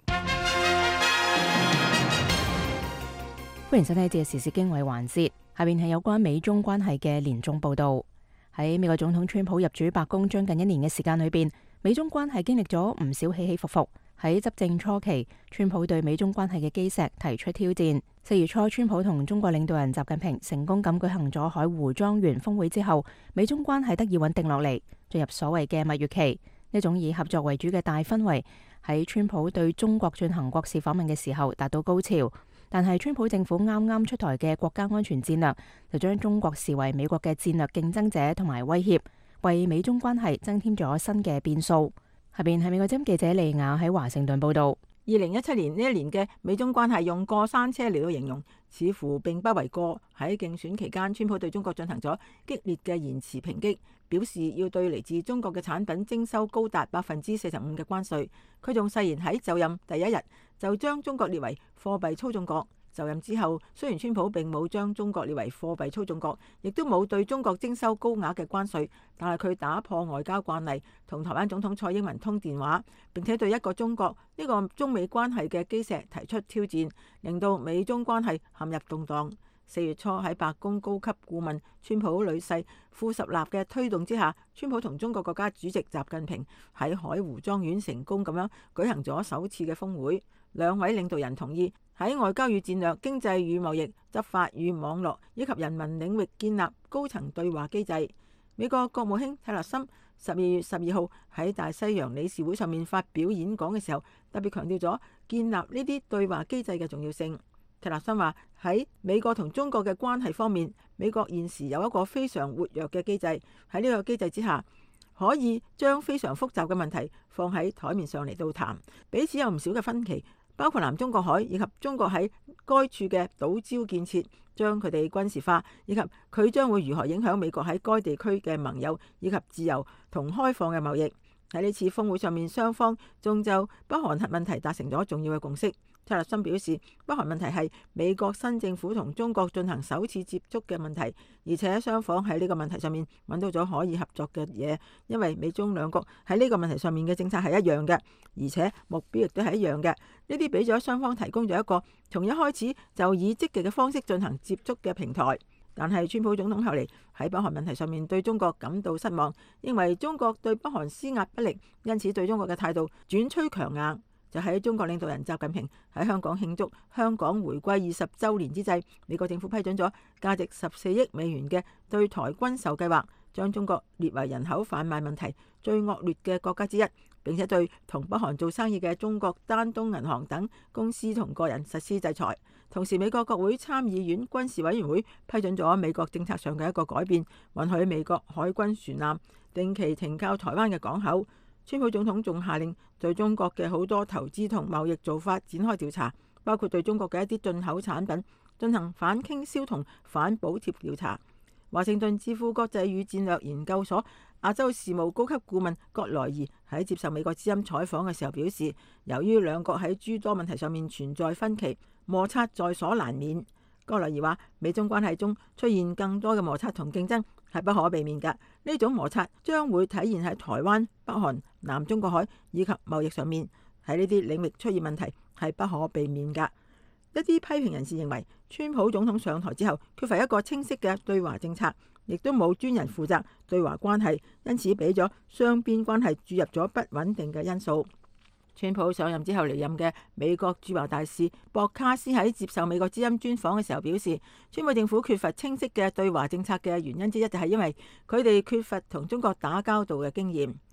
歡迎收聽呢節時事經緯環節。下邊係有關美中關係嘅年終報道。喺美國總統川普入主白宮將近1年嘅時間裏邊，美中關係經歷咗唔少起起伏伏。喺執政初期，川普對美中關係嘅基石提出挑戰。4月初，川普同中國領導人習近平成功咁舉行咗海湖莊園峰會之後，美中關係得以穩定落嚟，進入所謂嘅蜜月期。呢種以合作為主嘅大氛圍喺川普對中國進行國事訪問嘅時候達到高潮。但係川普政府啱啱出台嘅國家安全戰略就將中國視為美國嘅戰略競爭者同埋威脅，為美中關係增添咗新嘅變數。下邊係美國之音記者利亞喺華盛頓報道。 2017年呢一年嘅美中關係用過山車嚟到形容，似乎並不為過。喺競選期間，川普對中國進行咗激烈嘅言辭抨擊，表示要對嚟自中國嘅產品徵收高達45%嘅關稅。佢仲誓言喺就任第一日就將中國列為貨幣操縱國。就任之後，雖然川普並冇將中國列為貨幣操縱國，亦都冇對中國徵收高額嘅關稅，但係佢打破外交慣例，同台灣總統蔡英文通電話，並且對一個中國呢個中美關係嘅基石提出挑戰，令到美中關係陷入動盪。4月初喺白宮高級顧問川普女婿庫什納嘅推動之下，川普同中國國家主席習近平喺海湖莊園成功咁樣舉行咗首次嘅峰會。兩位領導人同意喺外交與戰略、經濟與貿易、執法與網絡以及人民領域建立高層對話機制。美國國務卿泰勒森12月12號喺大西洋理事會上面發表演講嘅時候，特別強調咗建立呢啲對話機制嘅重要性。泰勒森話喺美國同中國嘅關係方面，美國現時有一個非常活躍嘅機制，喺呢個機制之下，可以將非常複雜嘅問題放喺台面上嚟到談，彼此有唔少嘅分歧，包括南中國海以及中國喺該處嘅島礁建設，將佢哋軍事化，以及佢將會如何影響美國喺該地區嘅盟友以及自由同開放嘅貿易。喺呢次峰會上面，雙方仲就北韓核問題達成咗重要嘅共識。泰勒森表示，北韓問題係美國新政府同中國進行首次接觸嘅問題，而且雙方喺呢個問題上面揾到咗可以合作嘅嘢，因為美中兩國喺呢個問題上面嘅政策係一樣嘅，而且目標亦都係一樣嘅。呢啲俾咗雙方提供咗一個從一開始就以積極嘅方式進行接觸嘅平台。但係川普總統後嚟喺北韓問題上面對中國感到失望，認為中國對北韓施壓不力，因此對中國嘅態度轉趨強硬。就喺中國領導人習近平喺香港慶祝香港回歸20週年之際，美國政府批准咗價值14億美元嘅對台軍售計劃，將中國列為人口販賣問題最惡劣嘅國家之一，並且對同北韓做生意嘅中國丹東銀行等公司同個人實施制裁。同時，美國國會參議院軍事委員會批准咗美國政策上嘅一個改變，允許美國海軍船艦定期停靠台灣嘅港口。川普總統仲下令對中國嘅好多投資同貿易做法展開調查，包括對中國嘅一啲進口產品進行反傾銷同反補貼調查。華盛頓智庫國際與戰略研究所亞洲事務高級顧問葛萊儀喺接受美國之音採訪嘅時候表示，由於兩國喺諸多問題上面存在分歧，摩擦在所難免。葛萊儀話，美中關係中出現更多嘅摩擦同競爭係不可避免㗎。呢種摩擦將會體現喺台灣、北韓、南中國海以及貿易上面，喺呢啲領域出現問題係不可避免㗎。一啲批評人士認為，川普總統上台之後缺乏一個清晰嘅對華政策，亦都冇專人負責對華關係，因此俾咗雙邊關係注入咗不穩定嘅因素。川普上任之後離任嘅美國駐華大使博卡斯喺接受美國之音專訪嘅時候表示，川普政府缺乏清晰嘅對華政策嘅原因之一就係因為佢哋缺乏同中國打交道嘅經驗。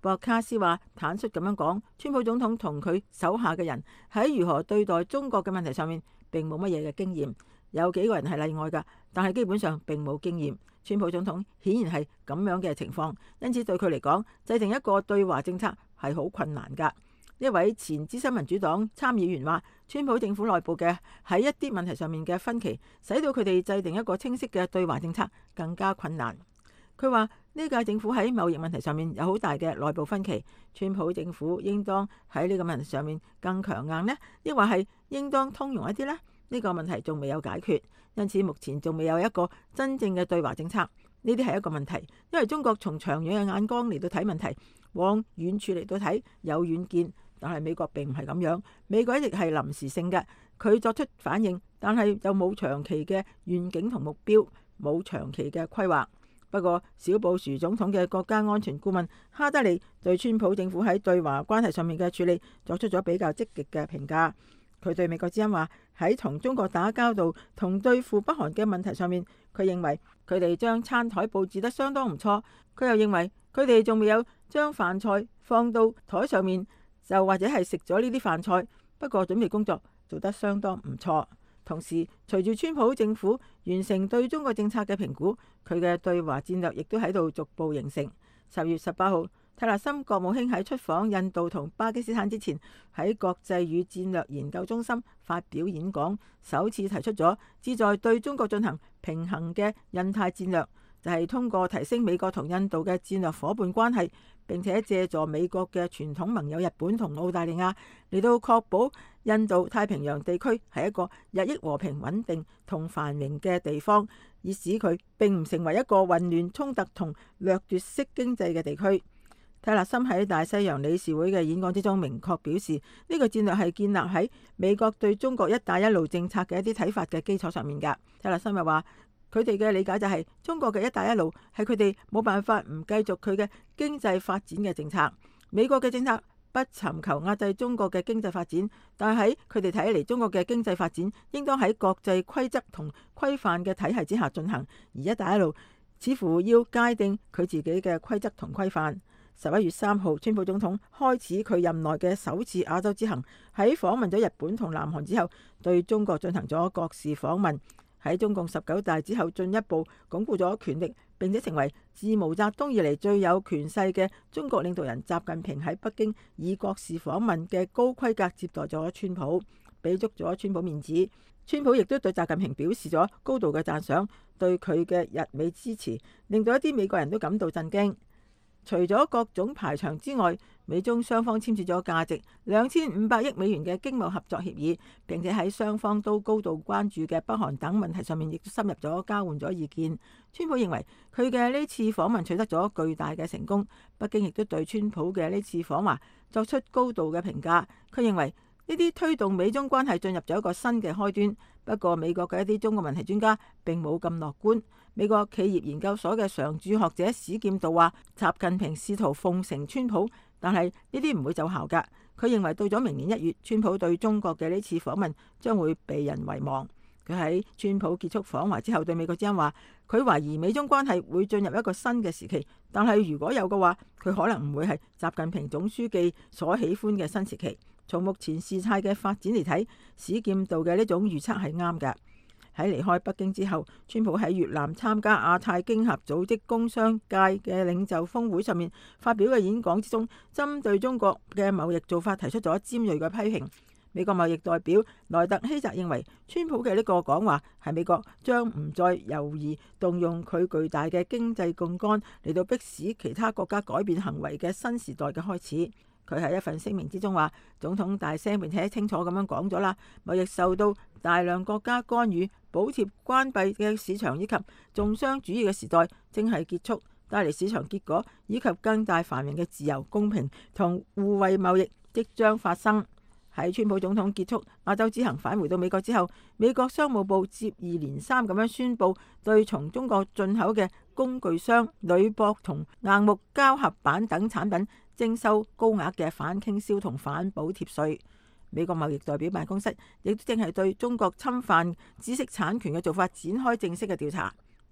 博卡斯話坦率咁樣講，川普總統同佢手下嘅人喺如何對待中國嘅問題上面並冇乜嘢嘅經驗，有幾個人係例外㗎，但係基本上並冇經驗。川普總統顯然係咁樣嘅情況，因此對佢嚟講，制定一個對華政策係好困難㗎。一位前資深民主黨參議員話，川普政府內部嘅喺一啲問題上面嘅分歧，使到佢哋制定一個清晰嘅對華政策更加困難。佢話呢屆政府喺貿易問題上面有好大嘅內部分歧，川普政府應當喺呢個問題上面更強硬呢，抑或係應當通融一啲呢？呢個問題仲未有解決，因此目前仲未有一個真正嘅對華政策。呢啲係一個問題，因為中國從長遠嘅眼光嚟到睇問題，往遠處嚟到睇有遠見，但係美國並唔係咁樣。美國一直係臨時性嘅，佢作出反應，但係又冇長期嘅願景同目標，冇長期嘅規劃。不過，小布殊總統嘅國家安全顧問哈德利對川普政府喺對華關係上面嘅處理作出咗比較積極嘅評價。佢對美國之音話，喺同中國打交道同對付北韓嘅問題上面，佢認為佢哋將餐台佈置得相當唔錯。佢又認為佢哋仲未有將飯菜放到台上面，就或者係食咗呢啲飯菜。不過準備工作做得相當唔錯。同時，隨住川普政府完成對中國政策嘅評估，佢嘅對華戰略亦都喺度逐步形成。10月18號，蒂勒森國務卿喺出訪印度同巴基斯坦之前，喺國際與戰略研究中心發表演講，首次提出咗旨在對中國進行平衡嘅印太戰略，就係通過提升美國同印度嘅戰略夥伴關係，並且借助美國嘅傳統盟友日本同澳大利亞嚟到確保印度太平洋地區係一個日益和平穩定同繁榮嘅地方，以使佢並唔成為一個混亂衝突同掠奪式經濟嘅地區。蒂勒森喺大西洋理事會嘅演講之中明確表示，呢個戰略係建立喺美國對中國一帶一路政策嘅一啲睇法嘅基礎上面㗎。蒂勒森又話，佢哋嘅理解就係中國嘅一帶一路係佢哋冇辦法唔繼續佢嘅經濟發展嘅政策。美國嘅政策不尋求壓制中國嘅經濟發展，但係喺佢哋睇嚟，中國嘅經濟發展應當喺國際規則同規範嘅體系之下進行，而一帶一路似乎要界定佢自己嘅規則同規範。11月3號，川普總統開始佢任內嘅首次亞洲之行，喺訪問咗日本同南韓之後，對中國進行咗國事訪問。喺中共19大之後，進一步鞏固咗權力，並且成為自毛澤東以嚟最有權勢嘅中國領導人。習近平喺北京以國事訪問嘅高規格接待咗川普，俾足咗川普面子。川普亦都對習近平表示咗高度嘅讚賞，對佢嘅日美支持，令到一啲美國人都感到震驚。除咗各種排場之外，美中雙方簽署咗價值2500億美元嘅經貿合作協議，並且喺雙方都高度關注嘅北韓等問題上面，亦都深入咗交換咗意見。川普認為佢嘅呢次訪問取得咗巨大嘅成功，北京亦都對川普嘅呢次訪華作出高度嘅評價。佢認為呢啲推動美中關係進入咗一個新嘅開端。不過美國嘅一啲中國問題專家並冇咁樂觀。美國企業研究所嘅常駐學者史劍道話，習近平試圖奉承川普，但係呢啲唔會奏效㗎。佢認為到咗明年1月，川普對中國嘅呢次訪問將會被人遺忘。佢喺川普結束訪華之後對美國之音話，佢懷疑美中關係會進入一個新嘅時期，但係如果有嘅話，佢可能唔會係習近平總書記所喜歡嘅新時期。從目前事態嘅發展嚟睇，史劍道嘅呢種預測係啱嘅。喺離開北京之後，川普喺越南參加亞太經合組織工商界嘅領袖峰會上面發表嘅演講之中，針對中國嘅貿易做法提出咗尖銳嘅批評。美國貿易代表萊特希澤認為，川普嘅呢個講話係美國將唔再猶豫動用佢巨大嘅經濟槓桿嚟到迫使其他國家改變行為嘅新時代嘅開始。佢喺一份聲明之中話，總統大聲並且清楚咁樣講咗啦，貿易受到大量國家干預、補貼、關閉嘅市場以及重商主義嘅時代正係結束，帶嚟市場結果以及更大繁榮嘅自由、公平同互惠貿易即將發生。喺川普總統結束亞洲之行返回到美國之後，美國商務部接二連三咁樣宣布對從中國進口嘅工具箱、鋁箔同硬木膠合板等產品徵收高額嘅反傾銷同反補貼稅。美國貿易代表辦公室亦都正係對中國侵犯知識產權嘅做法展開正式嘅調查。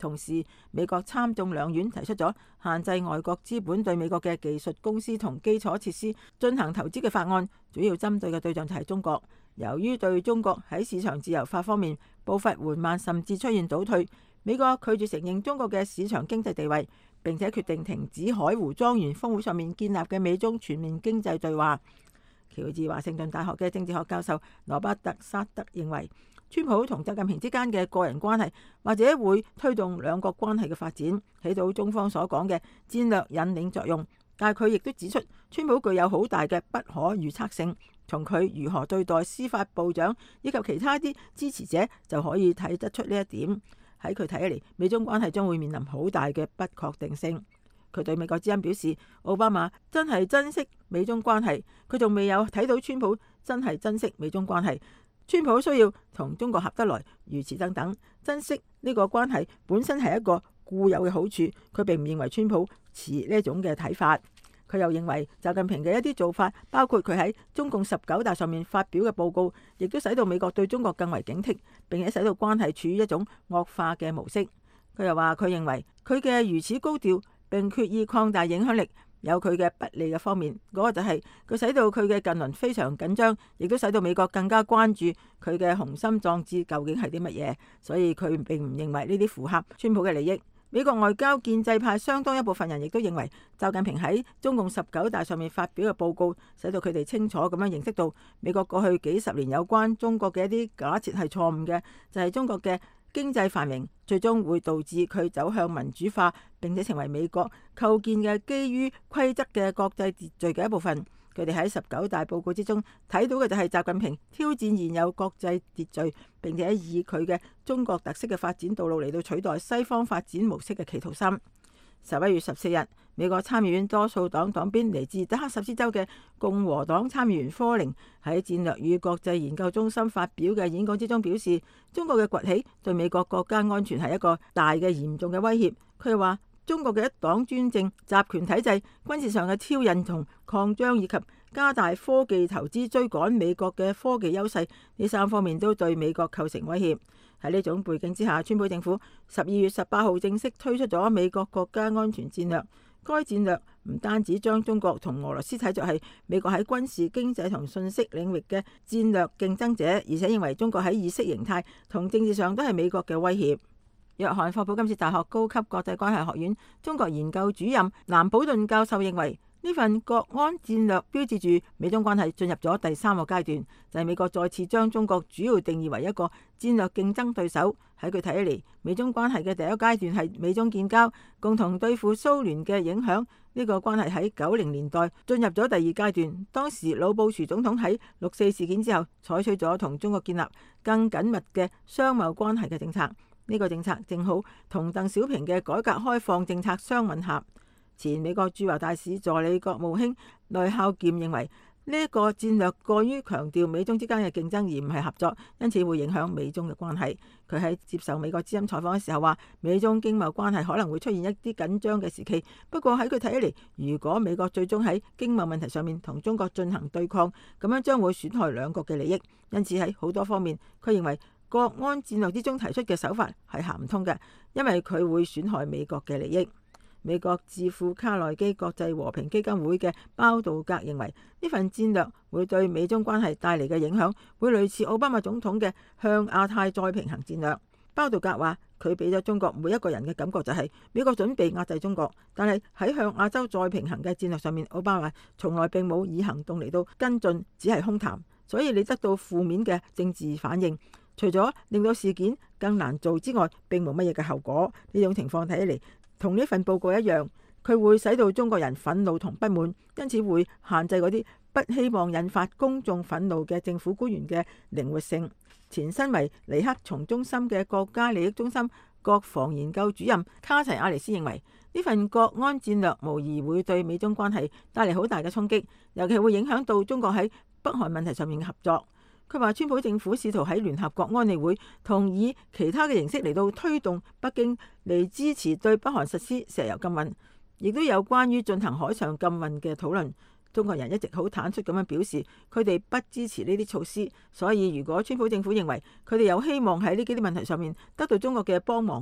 同時，美國參眾兩院提出咗限制外國資本對美國嘅技術公司同基礎設施進行投資嘅法案，主要針對嘅對象就係中國。由於對中國喺市場自由化方面步伐緩慢，甚至出現倒退，美國拒絕承認中國嘅市場經濟地位，並且決定停止海湖莊園峰會上面建立嘅美中全面經濟對話。喬治華盛頓大學嘅政治學教授羅伯特沙德認為，川普同習近平之間嘅個人關係或者會推動兩國關係嘅發展，起到中方所講嘅戰略引領作用。但係佢亦都指出，川普具有好大嘅不可預測性，從佢如何對待司法部長以及其他啲支持者就可以睇得出呢一點。喺佢睇起嚟，美中關係將會面臨好大嘅不確定性。佢對美國之音表示，奧巴馬真係珍惜美中關係，佢仲未有睇到川普真係珍惜美中關係。川普需要同中國合得來，如此等等，珍惜呢個關係本身係一個固有嘅好處。佢並唔認為川普持呢一種嘅睇法。佢又認為習近平嘅一啲做法，包括佢喺中共19大上面發表嘅報告，亦都使到美國對中國更為警惕，並且使到關係處於一種惡化嘅模式。佢又話，佢認為佢嘅如此高調並決意擴大影響力，有佢嘅不利嘅方面，嗰個就係佢使到佢嘅近鄰非常緊張，亦都使到美國更加關注佢嘅雄心壯志究竟係啲乜嘢。所以佢並唔認為呢啲符合川普嘅利益。美國外交建制派相當一部分人亦都認為，習近平喺中共19大上面發表嘅報告，使到佢哋清楚咁樣認識到美國過去幾十年有關中國嘅一啲假設係錯誤嘅，就係中國嘅經濟繁榮最終會導致佢走向民主化，並且成為美國構建嘅基於規則嘅國際秩序嘅一部分。佢哋喺19大報告之中睇到嘅就係習近平挑戰現有國際秩序，並且以佢嘅中國特色嘅發展道路嚟到取代西方發展模式嘅企圖心。11月14日，美國參議院多數黨黨鞭嚟自德克薩斯州嘅共和黨參議員科寧喺戰略與國際研究中心發表嘅演講之中表示，中國嘅崛起對美國國家安全係一個大嘅嚴重嘅威脅。佢話，中國嘅一黨專政、集權體制、軍事上嘅挑釁同擴張，以及加大科技投資追趕美國嘅科技優勢，呢3方面都對美國構成威脅。喺呢種背景之下，川普政府12月18號正式推出咗美國國家安全戰略。該戰略唔單止將中國同俄羅斯睇作係美國喺軍事、經濟同信息領域嘅戰略競爭者，而且認為中國喺意識形態同政治上都係美國嘅威脅。約翰霍普金斯大學高級國際關係學院中國研究主任藍普頓教授認為，呢份國安戰略標誌住美中關係進入咗第3個階段，就係美國再次將中國主要定義為一個戰略競爭對手。喺佢睇起嚟，美中關係嘅第1階段係美中建交，共同對付蘇聯嘅影響。呢個關係喺90年代進入咗第2階段，當時老布殊總統喺6·4事件之後採取咗同中國建立更緊密嘅商貿關係嘅政策。呢個政策正好同鄧小平嘅改革開放政策相吻合。前美國駐華大使助理國務卿內孝儉認為，呢一個戰略過於強調美中之間嘅競爭而唔係合作，因此會影響美中嘅關係。佢喺接受美國之音採訪嘅時候話，美中經貿關係可能會出現一啲緊張嘅時期，不過喺佢睇起嚟，如果美國最終喺經貿問題上面同中國進行對抗，咁樣將會損害兩國嘅利益。因此喺好多方面，佢認為國安戰略之中提出嘅手法係行唔通嘅，因為佢會損害美國嘅利益。美國智庫卡內基國際和平基金會嘅包道格認為，呢份戰略會對美中關係帶嚟嘅影響會類似奧巴馬總統嘅向亞太再平衡戰略。包道格話，佢俾咗中國每一個人嘅感覺就係美國準備壓制中國，但係喺向亞洲再平衡嘅戰略上面，奧巴馬從來並冇以行動嚟到跟進，只係空談，所以你得到負面嘅政治反應，除咗令到事件更難做之外，並冇乜嘢嘅後果。呢種情況睇起嚟同呢份報告一樣，佢會使到中國人憤怒同不滿，因此會限制嗰啲不希望引發公眾憤怒嘅政府官員嘅靈活性。前身為尼克松中心嘅國家利益中心國防研究主任卡齊亞尼斯認為，呢份國安戰略無疑會對美中關係帶嚟好大嘅衝擊，尤其會影響到中國喺北韓問題上面嘅合作。佢話，川普政府試圖喺聯合國安理會同以其他嘅形式嚟到推動北京嚟支持對北韓實施石油禁運，亦都有關於進行海上禁運嘅討論。中國人一直好坦率咁樣表示，佢哋不支持呢啲措施。所以如果川普政府認為佢哋有希望喺呢幾啲問題上面得到中國嘅幫忙，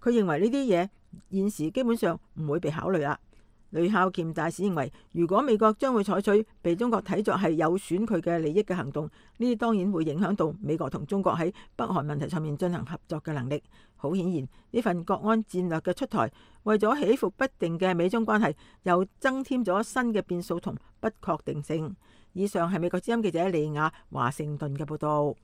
佢認為呢啲嘢現時基本上唔會被考慮啦。呂孝儉大使認為，如果美國將會採取被中國睇作係有損佢嘅利益嘅行動，呢啲當然會影響到美國同中國喺北韓問題上面進行合作嘅能力。好顯然，呢份國安戰略嘅出台，為咗起伏不定嘅美中關係，又增添咗新嘅變數同不確定性。以上係美國之音記者利亞華盛頓嘅報導。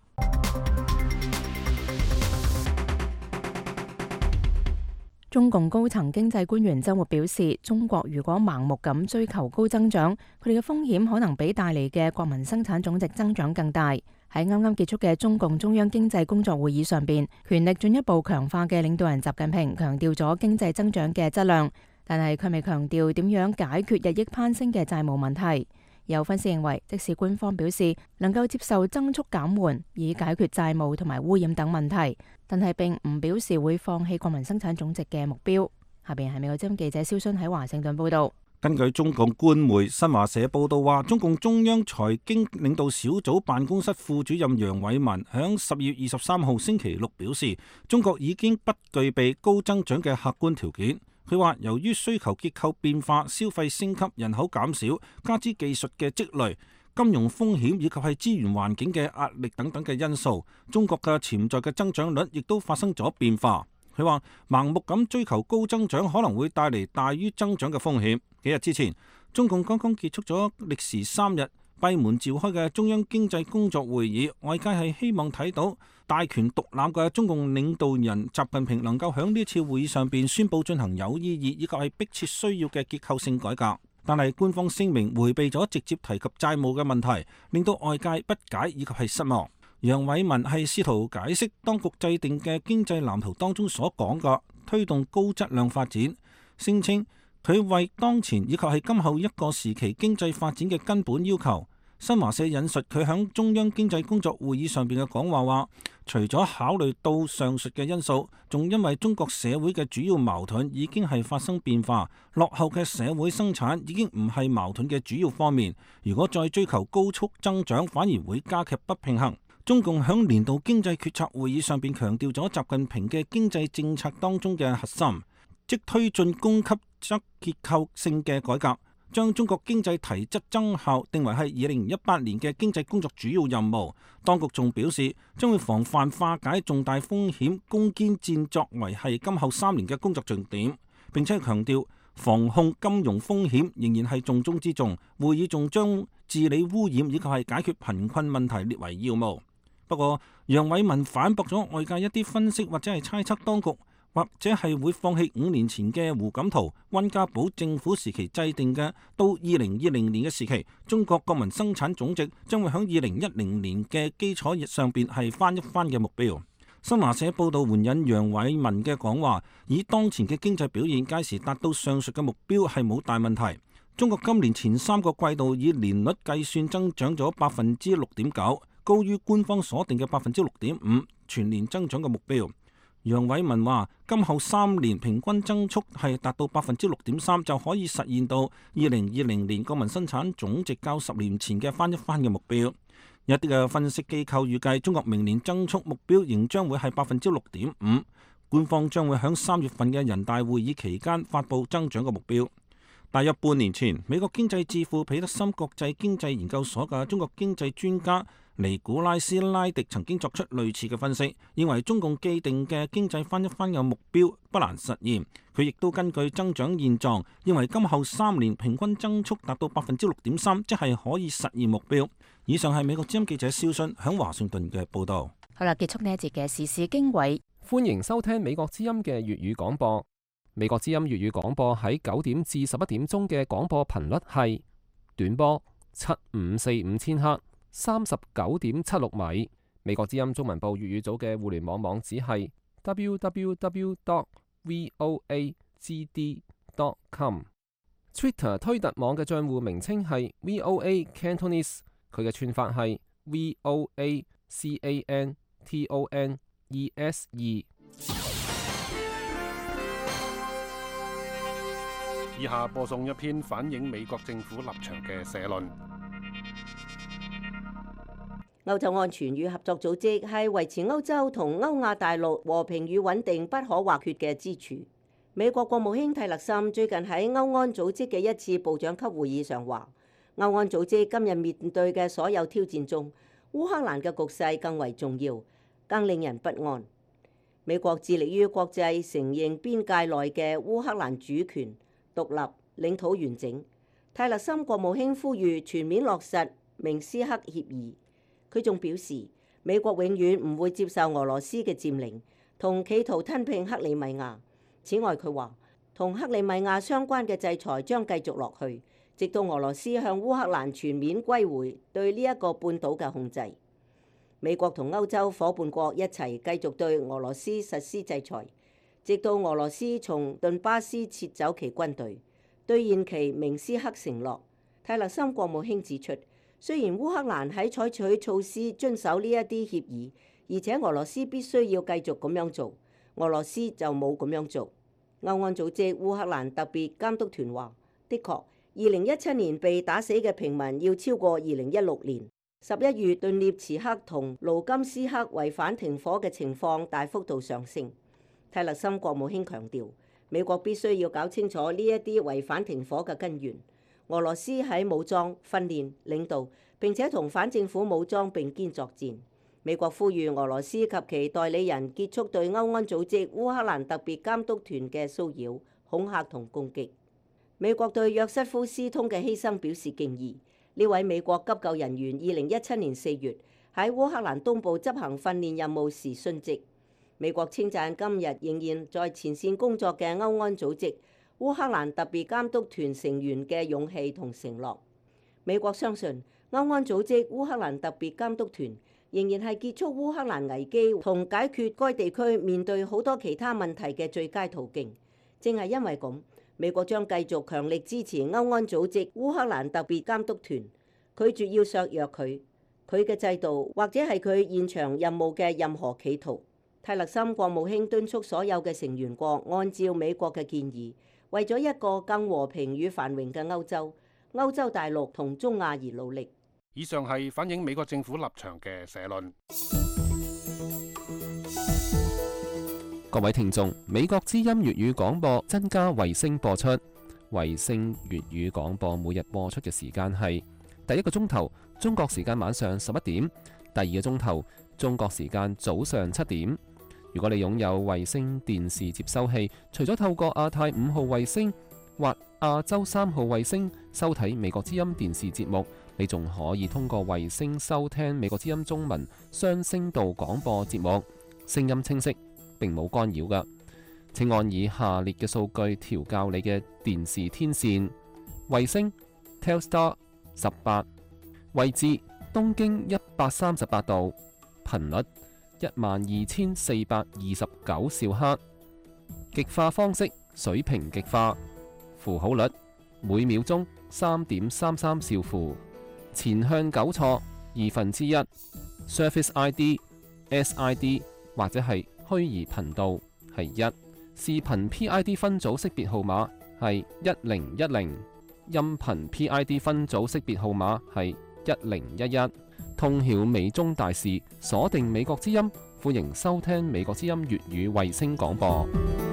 中共高層經濟官員周末表示，中國如果盲目咁追求高增長，佢哋嘅風險可能比帶嚟嘅國民生產總值增長更大。喺啱啱結束嘅中共中央經濟工作會議上邊，權力進一步強化嘅領導人習近平強調咗經濟增長嘅質量，但係佢未強調點樣解決日益攀升嘅債務問題。有分析認為，即使官方表示能夠接受增速減緩以解決債務同埋污染等問題，但係並唔表示會放棄國民生產總值嘅目標。下邊係美國之音記者蕭순喺華盛頓報道。 根據中共官媒新華社報道話，中共中央財經領導小組辦公室副主任楊偉文響10月23號星期六表示，中國已經不具備高增長嘅客觀條件。佢話，由於需求結構變化、消費升級、人口減少，加之技術嘅積累、金融風險以及係資源環境嘅壓力等等嘅因素，中國嘅潛在嘅增長率亦都發生咗變化。佢話，盲目咁追求高增長可能會帶嚟大於增長嘅風險。幾日之前，中共剛剛結束咗歷時3日閉門召開嘅中央經濟工作會議，外界係希望睇到大權獨攬嘅中共領導人習近平能夠喺呢次會議上邊宣佈進行有意義以及係迫切需要嘅結構性改革。但係官方聲明迴避咗直接提及債務嘅問題，令到外界不解以及係失望。楊偉文係試圖解釋當局制定嘅經濟藍圖當中所講嘅推動高質量發展，聲稱佢為當前以及係今後一個時期經濟發展嘅根本要求。新華社引述佢響中央經濟工作會議上邊嘅講話話，除咗考慮到上述嘅因素，仲因為中國社會嘅主要矛盾已經係發生變化，落後嘅社會生產已經唔係矛盾嘅主要方面。如果再追求高速增長，反而會加劇不平衡。中共響年度經濟決策會議上邊強調咗習近平嘅經濟政策當中嘅核心，即推進供給側結構性嘅改革，將中國經濟提質增效定為係2018年嘅經濟工作主要任務。當局仲表示，將會防範化解重大風險攻堅戰作為係今後3年嘅工作重點，並且強調防控金融風險仍然係重中之重。會議仲將治理污染以及係解決貧困問題列為要務。不過，楊偉文反駁咗外界一啲分析或者係猜測，當局或者係會放棄5年前嘅胡錦濤、溫家寶政府時期制定嘅到2020年嘅時期，中國國民生產總值將會喺2010年嘅基礎上邊係翻一番嘅目標。新華社報道援引楊偉文嘅講話，以當前嘅經濟表現，屆時達到上述嘅目標係冇大問題。中國今年前3個季度以年率計算增長咗6.9%，高於官方所定嘅6.5%全年增長嘅目標。楊偉文話，今後3年平均增速係達到6.3%，就可以實現到2020年國民生產總值較10年前嘅翻一番嘅目標。一啲嘅分析機構預計，中國明年增速目標仍將會係6.5%。官方將會喺3月份嘅人大會議期間發布增長嘅目標。大約半年前，美國經濟智庫彼得森國際經濟研究所嘅中國經濟專家尼古拉斯拉迪曾經作出類似嘅分析，認為中共既定嘅經濟翻一番嘅目標不難實現。佢亦都根據增長現狀，認為今後3年平均增速達到6.3%，即係可以實現目標。以上係美國之音記者蕭순響華盛頓嘅報導。 好啦，結束呢一節嘅時事經緯。 歡迎收聽美國之音嘅粵語廣播。美國之音粵語廣播喺9點至11點鐘嘅廣播頻率係短波7545千赫39.76米。美國之音中文部粵語組嘅互聯網網址係 www.voagd.com。Twitter 推特網嘅賬戶名稱係 VOA Cantonese， 佢嘅串法係 VOACANTONESE。 以下播送一篇反映美國政府立場嘅社論。 歐洲安全與合作組織係維持歐洲同歐亞大陸和平與穩定不可或缺嘅支柱。美國國務卿蒂勒森最近喺歐安組織嘅一次部長級會議上話，歐安組織今日面對嘅所有挑戰中，烏克蘭嘅局勢更為重要，更令人不安。美國致力於國際承認邊界內嘅烏克蘭主權、獨立、領土完整。蒂勒森國務卿呼籲全面落實明斯克協議。佢仲表示，美國永遠唔會接受俄羅斯嘅佔領同企圖吞併克里米亞。此外，佢話同克里米亞相關嘅制裁將繼續落去，直到俄羅斯向烏克蘭全面歸回對呢一個半島嘅控制。美國同歐洲夥伴國一齊繼續對俄羅斯實施制裁，直到俄羅斯從頓巴斯撤走其軍隊，兌現其明斯克承諾。蒂勒森國務卿指出，雖然烏克蘭喺採取措施遵守呢一啲協議，而且俄羅斯必須要繼續咁樣做，俄羅斯就冇咁樣做。歐安組織烏克蘭特別監督團話，的確，2017年被打死嘅平民要超過2016年。11月頓涅茨克同盧甘斯克違反停火嘅情況大幅度上升。蒂勒森國務卿強調，美國必須要搞清楚呢一啲違反停火嘅根源。俄羅斯喺武裝、訓練、領導並且同反政府武裝並肩作戰。美國呼籲俄羅斯及其代理人結束對歐安組織烏克蘭特別監督團嘅騷擾、恐嚇同攻擊。美國對約瑟夫斯通嘅犧牲表示敬意。呢位美國急救人員2017年4月喺烏克蘭東部執行訓練任務時殉職。美國稱讚今日仍然在前線工作嘅歐安組織烏克蘭特別監督團成員嘅勇氣同承諾。美國相信歐安組織烏克蘭特別監督團仍然係結束烏克蘭危機同解決該地區面對好多其他問題嘅最佳途徑。正係因為咁，美國將繼續強力支持歐安組織烏克蘭特別監督團，拒絕要削弱佢嘅制度或者係佢現場任務嘅任何企圖。蒂勒森國務卿敦促所有嘅成員國按照美國嘅建議，為咗一個更和平與繁榮嘅歐洲、歐洲大陸同中亞而努力。 以上係反映美國政府立場嘅社論。 各位聽眾，美國之音粵語廣播增加衛星播出，衛星粵語廣播每日播出嘅時間係第一個鐘頭中國時間晚上11點，第二個鐘頭中國時間早上7點。如果你擁有衛星電視接收器，除咗透過亞太5號衛星或亞洲3號衛星收睇美國之音電視節目，你仲可以通過衛星收聽美國之音中文雙聲道廣播節目，聲音清晰，並冇干擾㗎。請按以下列嘅數據調校你嘅電視天線：衛星 Telstar 18，位置東經138度，頻率12429兆赫，極化方式水平極化，符號率每秒鐘3.33兆符，前向糾錯1/2， Service ID、SID 或者係虛擬頻道係1，視頻 PID 分組識別號碼係1010，音頻 PID 分組識別號碼係1011。通曉美中大事，鎖定美國之音，歡迎收聽美國之音粵語衛星廣播。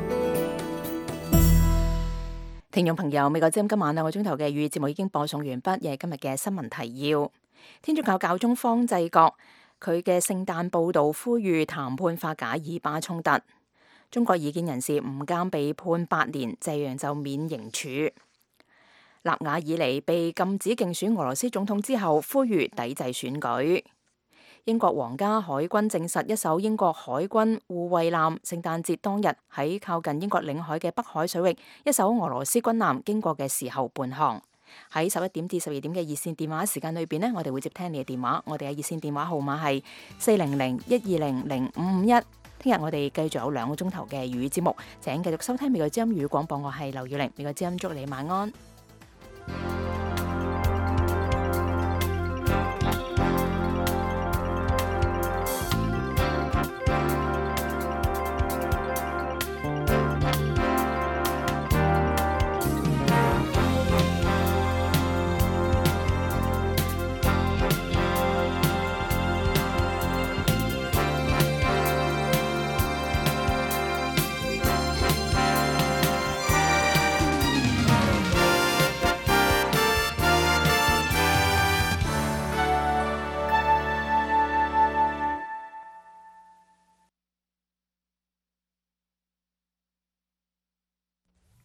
聽眾朋友，美國之音今晚2個鐘頭嘅粵語節目已經播送完畢，亦係今日嘅新聞提要。天主教教宗方濟各佢嘅聖誕報道呼籲談判化解以巴衝突。中國異見人士吳監被判8年，謝陽就免刑處。納瓦爾尼被禁止競選俄羅斯總統之後，呼籲抵制選舉。英國皇家海軍證實一艘英國海軍護衛艦聖誕節當日喺靠近英國領海嘅北海水域，一艘俄羅斯軍艦經過嘅時候叛航。喺11點至12點嘅熱線電話時間裏邊呢，我哋會接聽你嘅電話。我哋嘅熱線電話號碼係400-120-0551。聽日我哋繼續有2個鐘頭嘅粵語節目，請繼續收聽美國之音粵語廣播。我係劉耀玲，美國之音祝你晚安。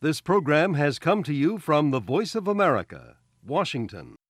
This program has come to you from the Voice of America, Washington.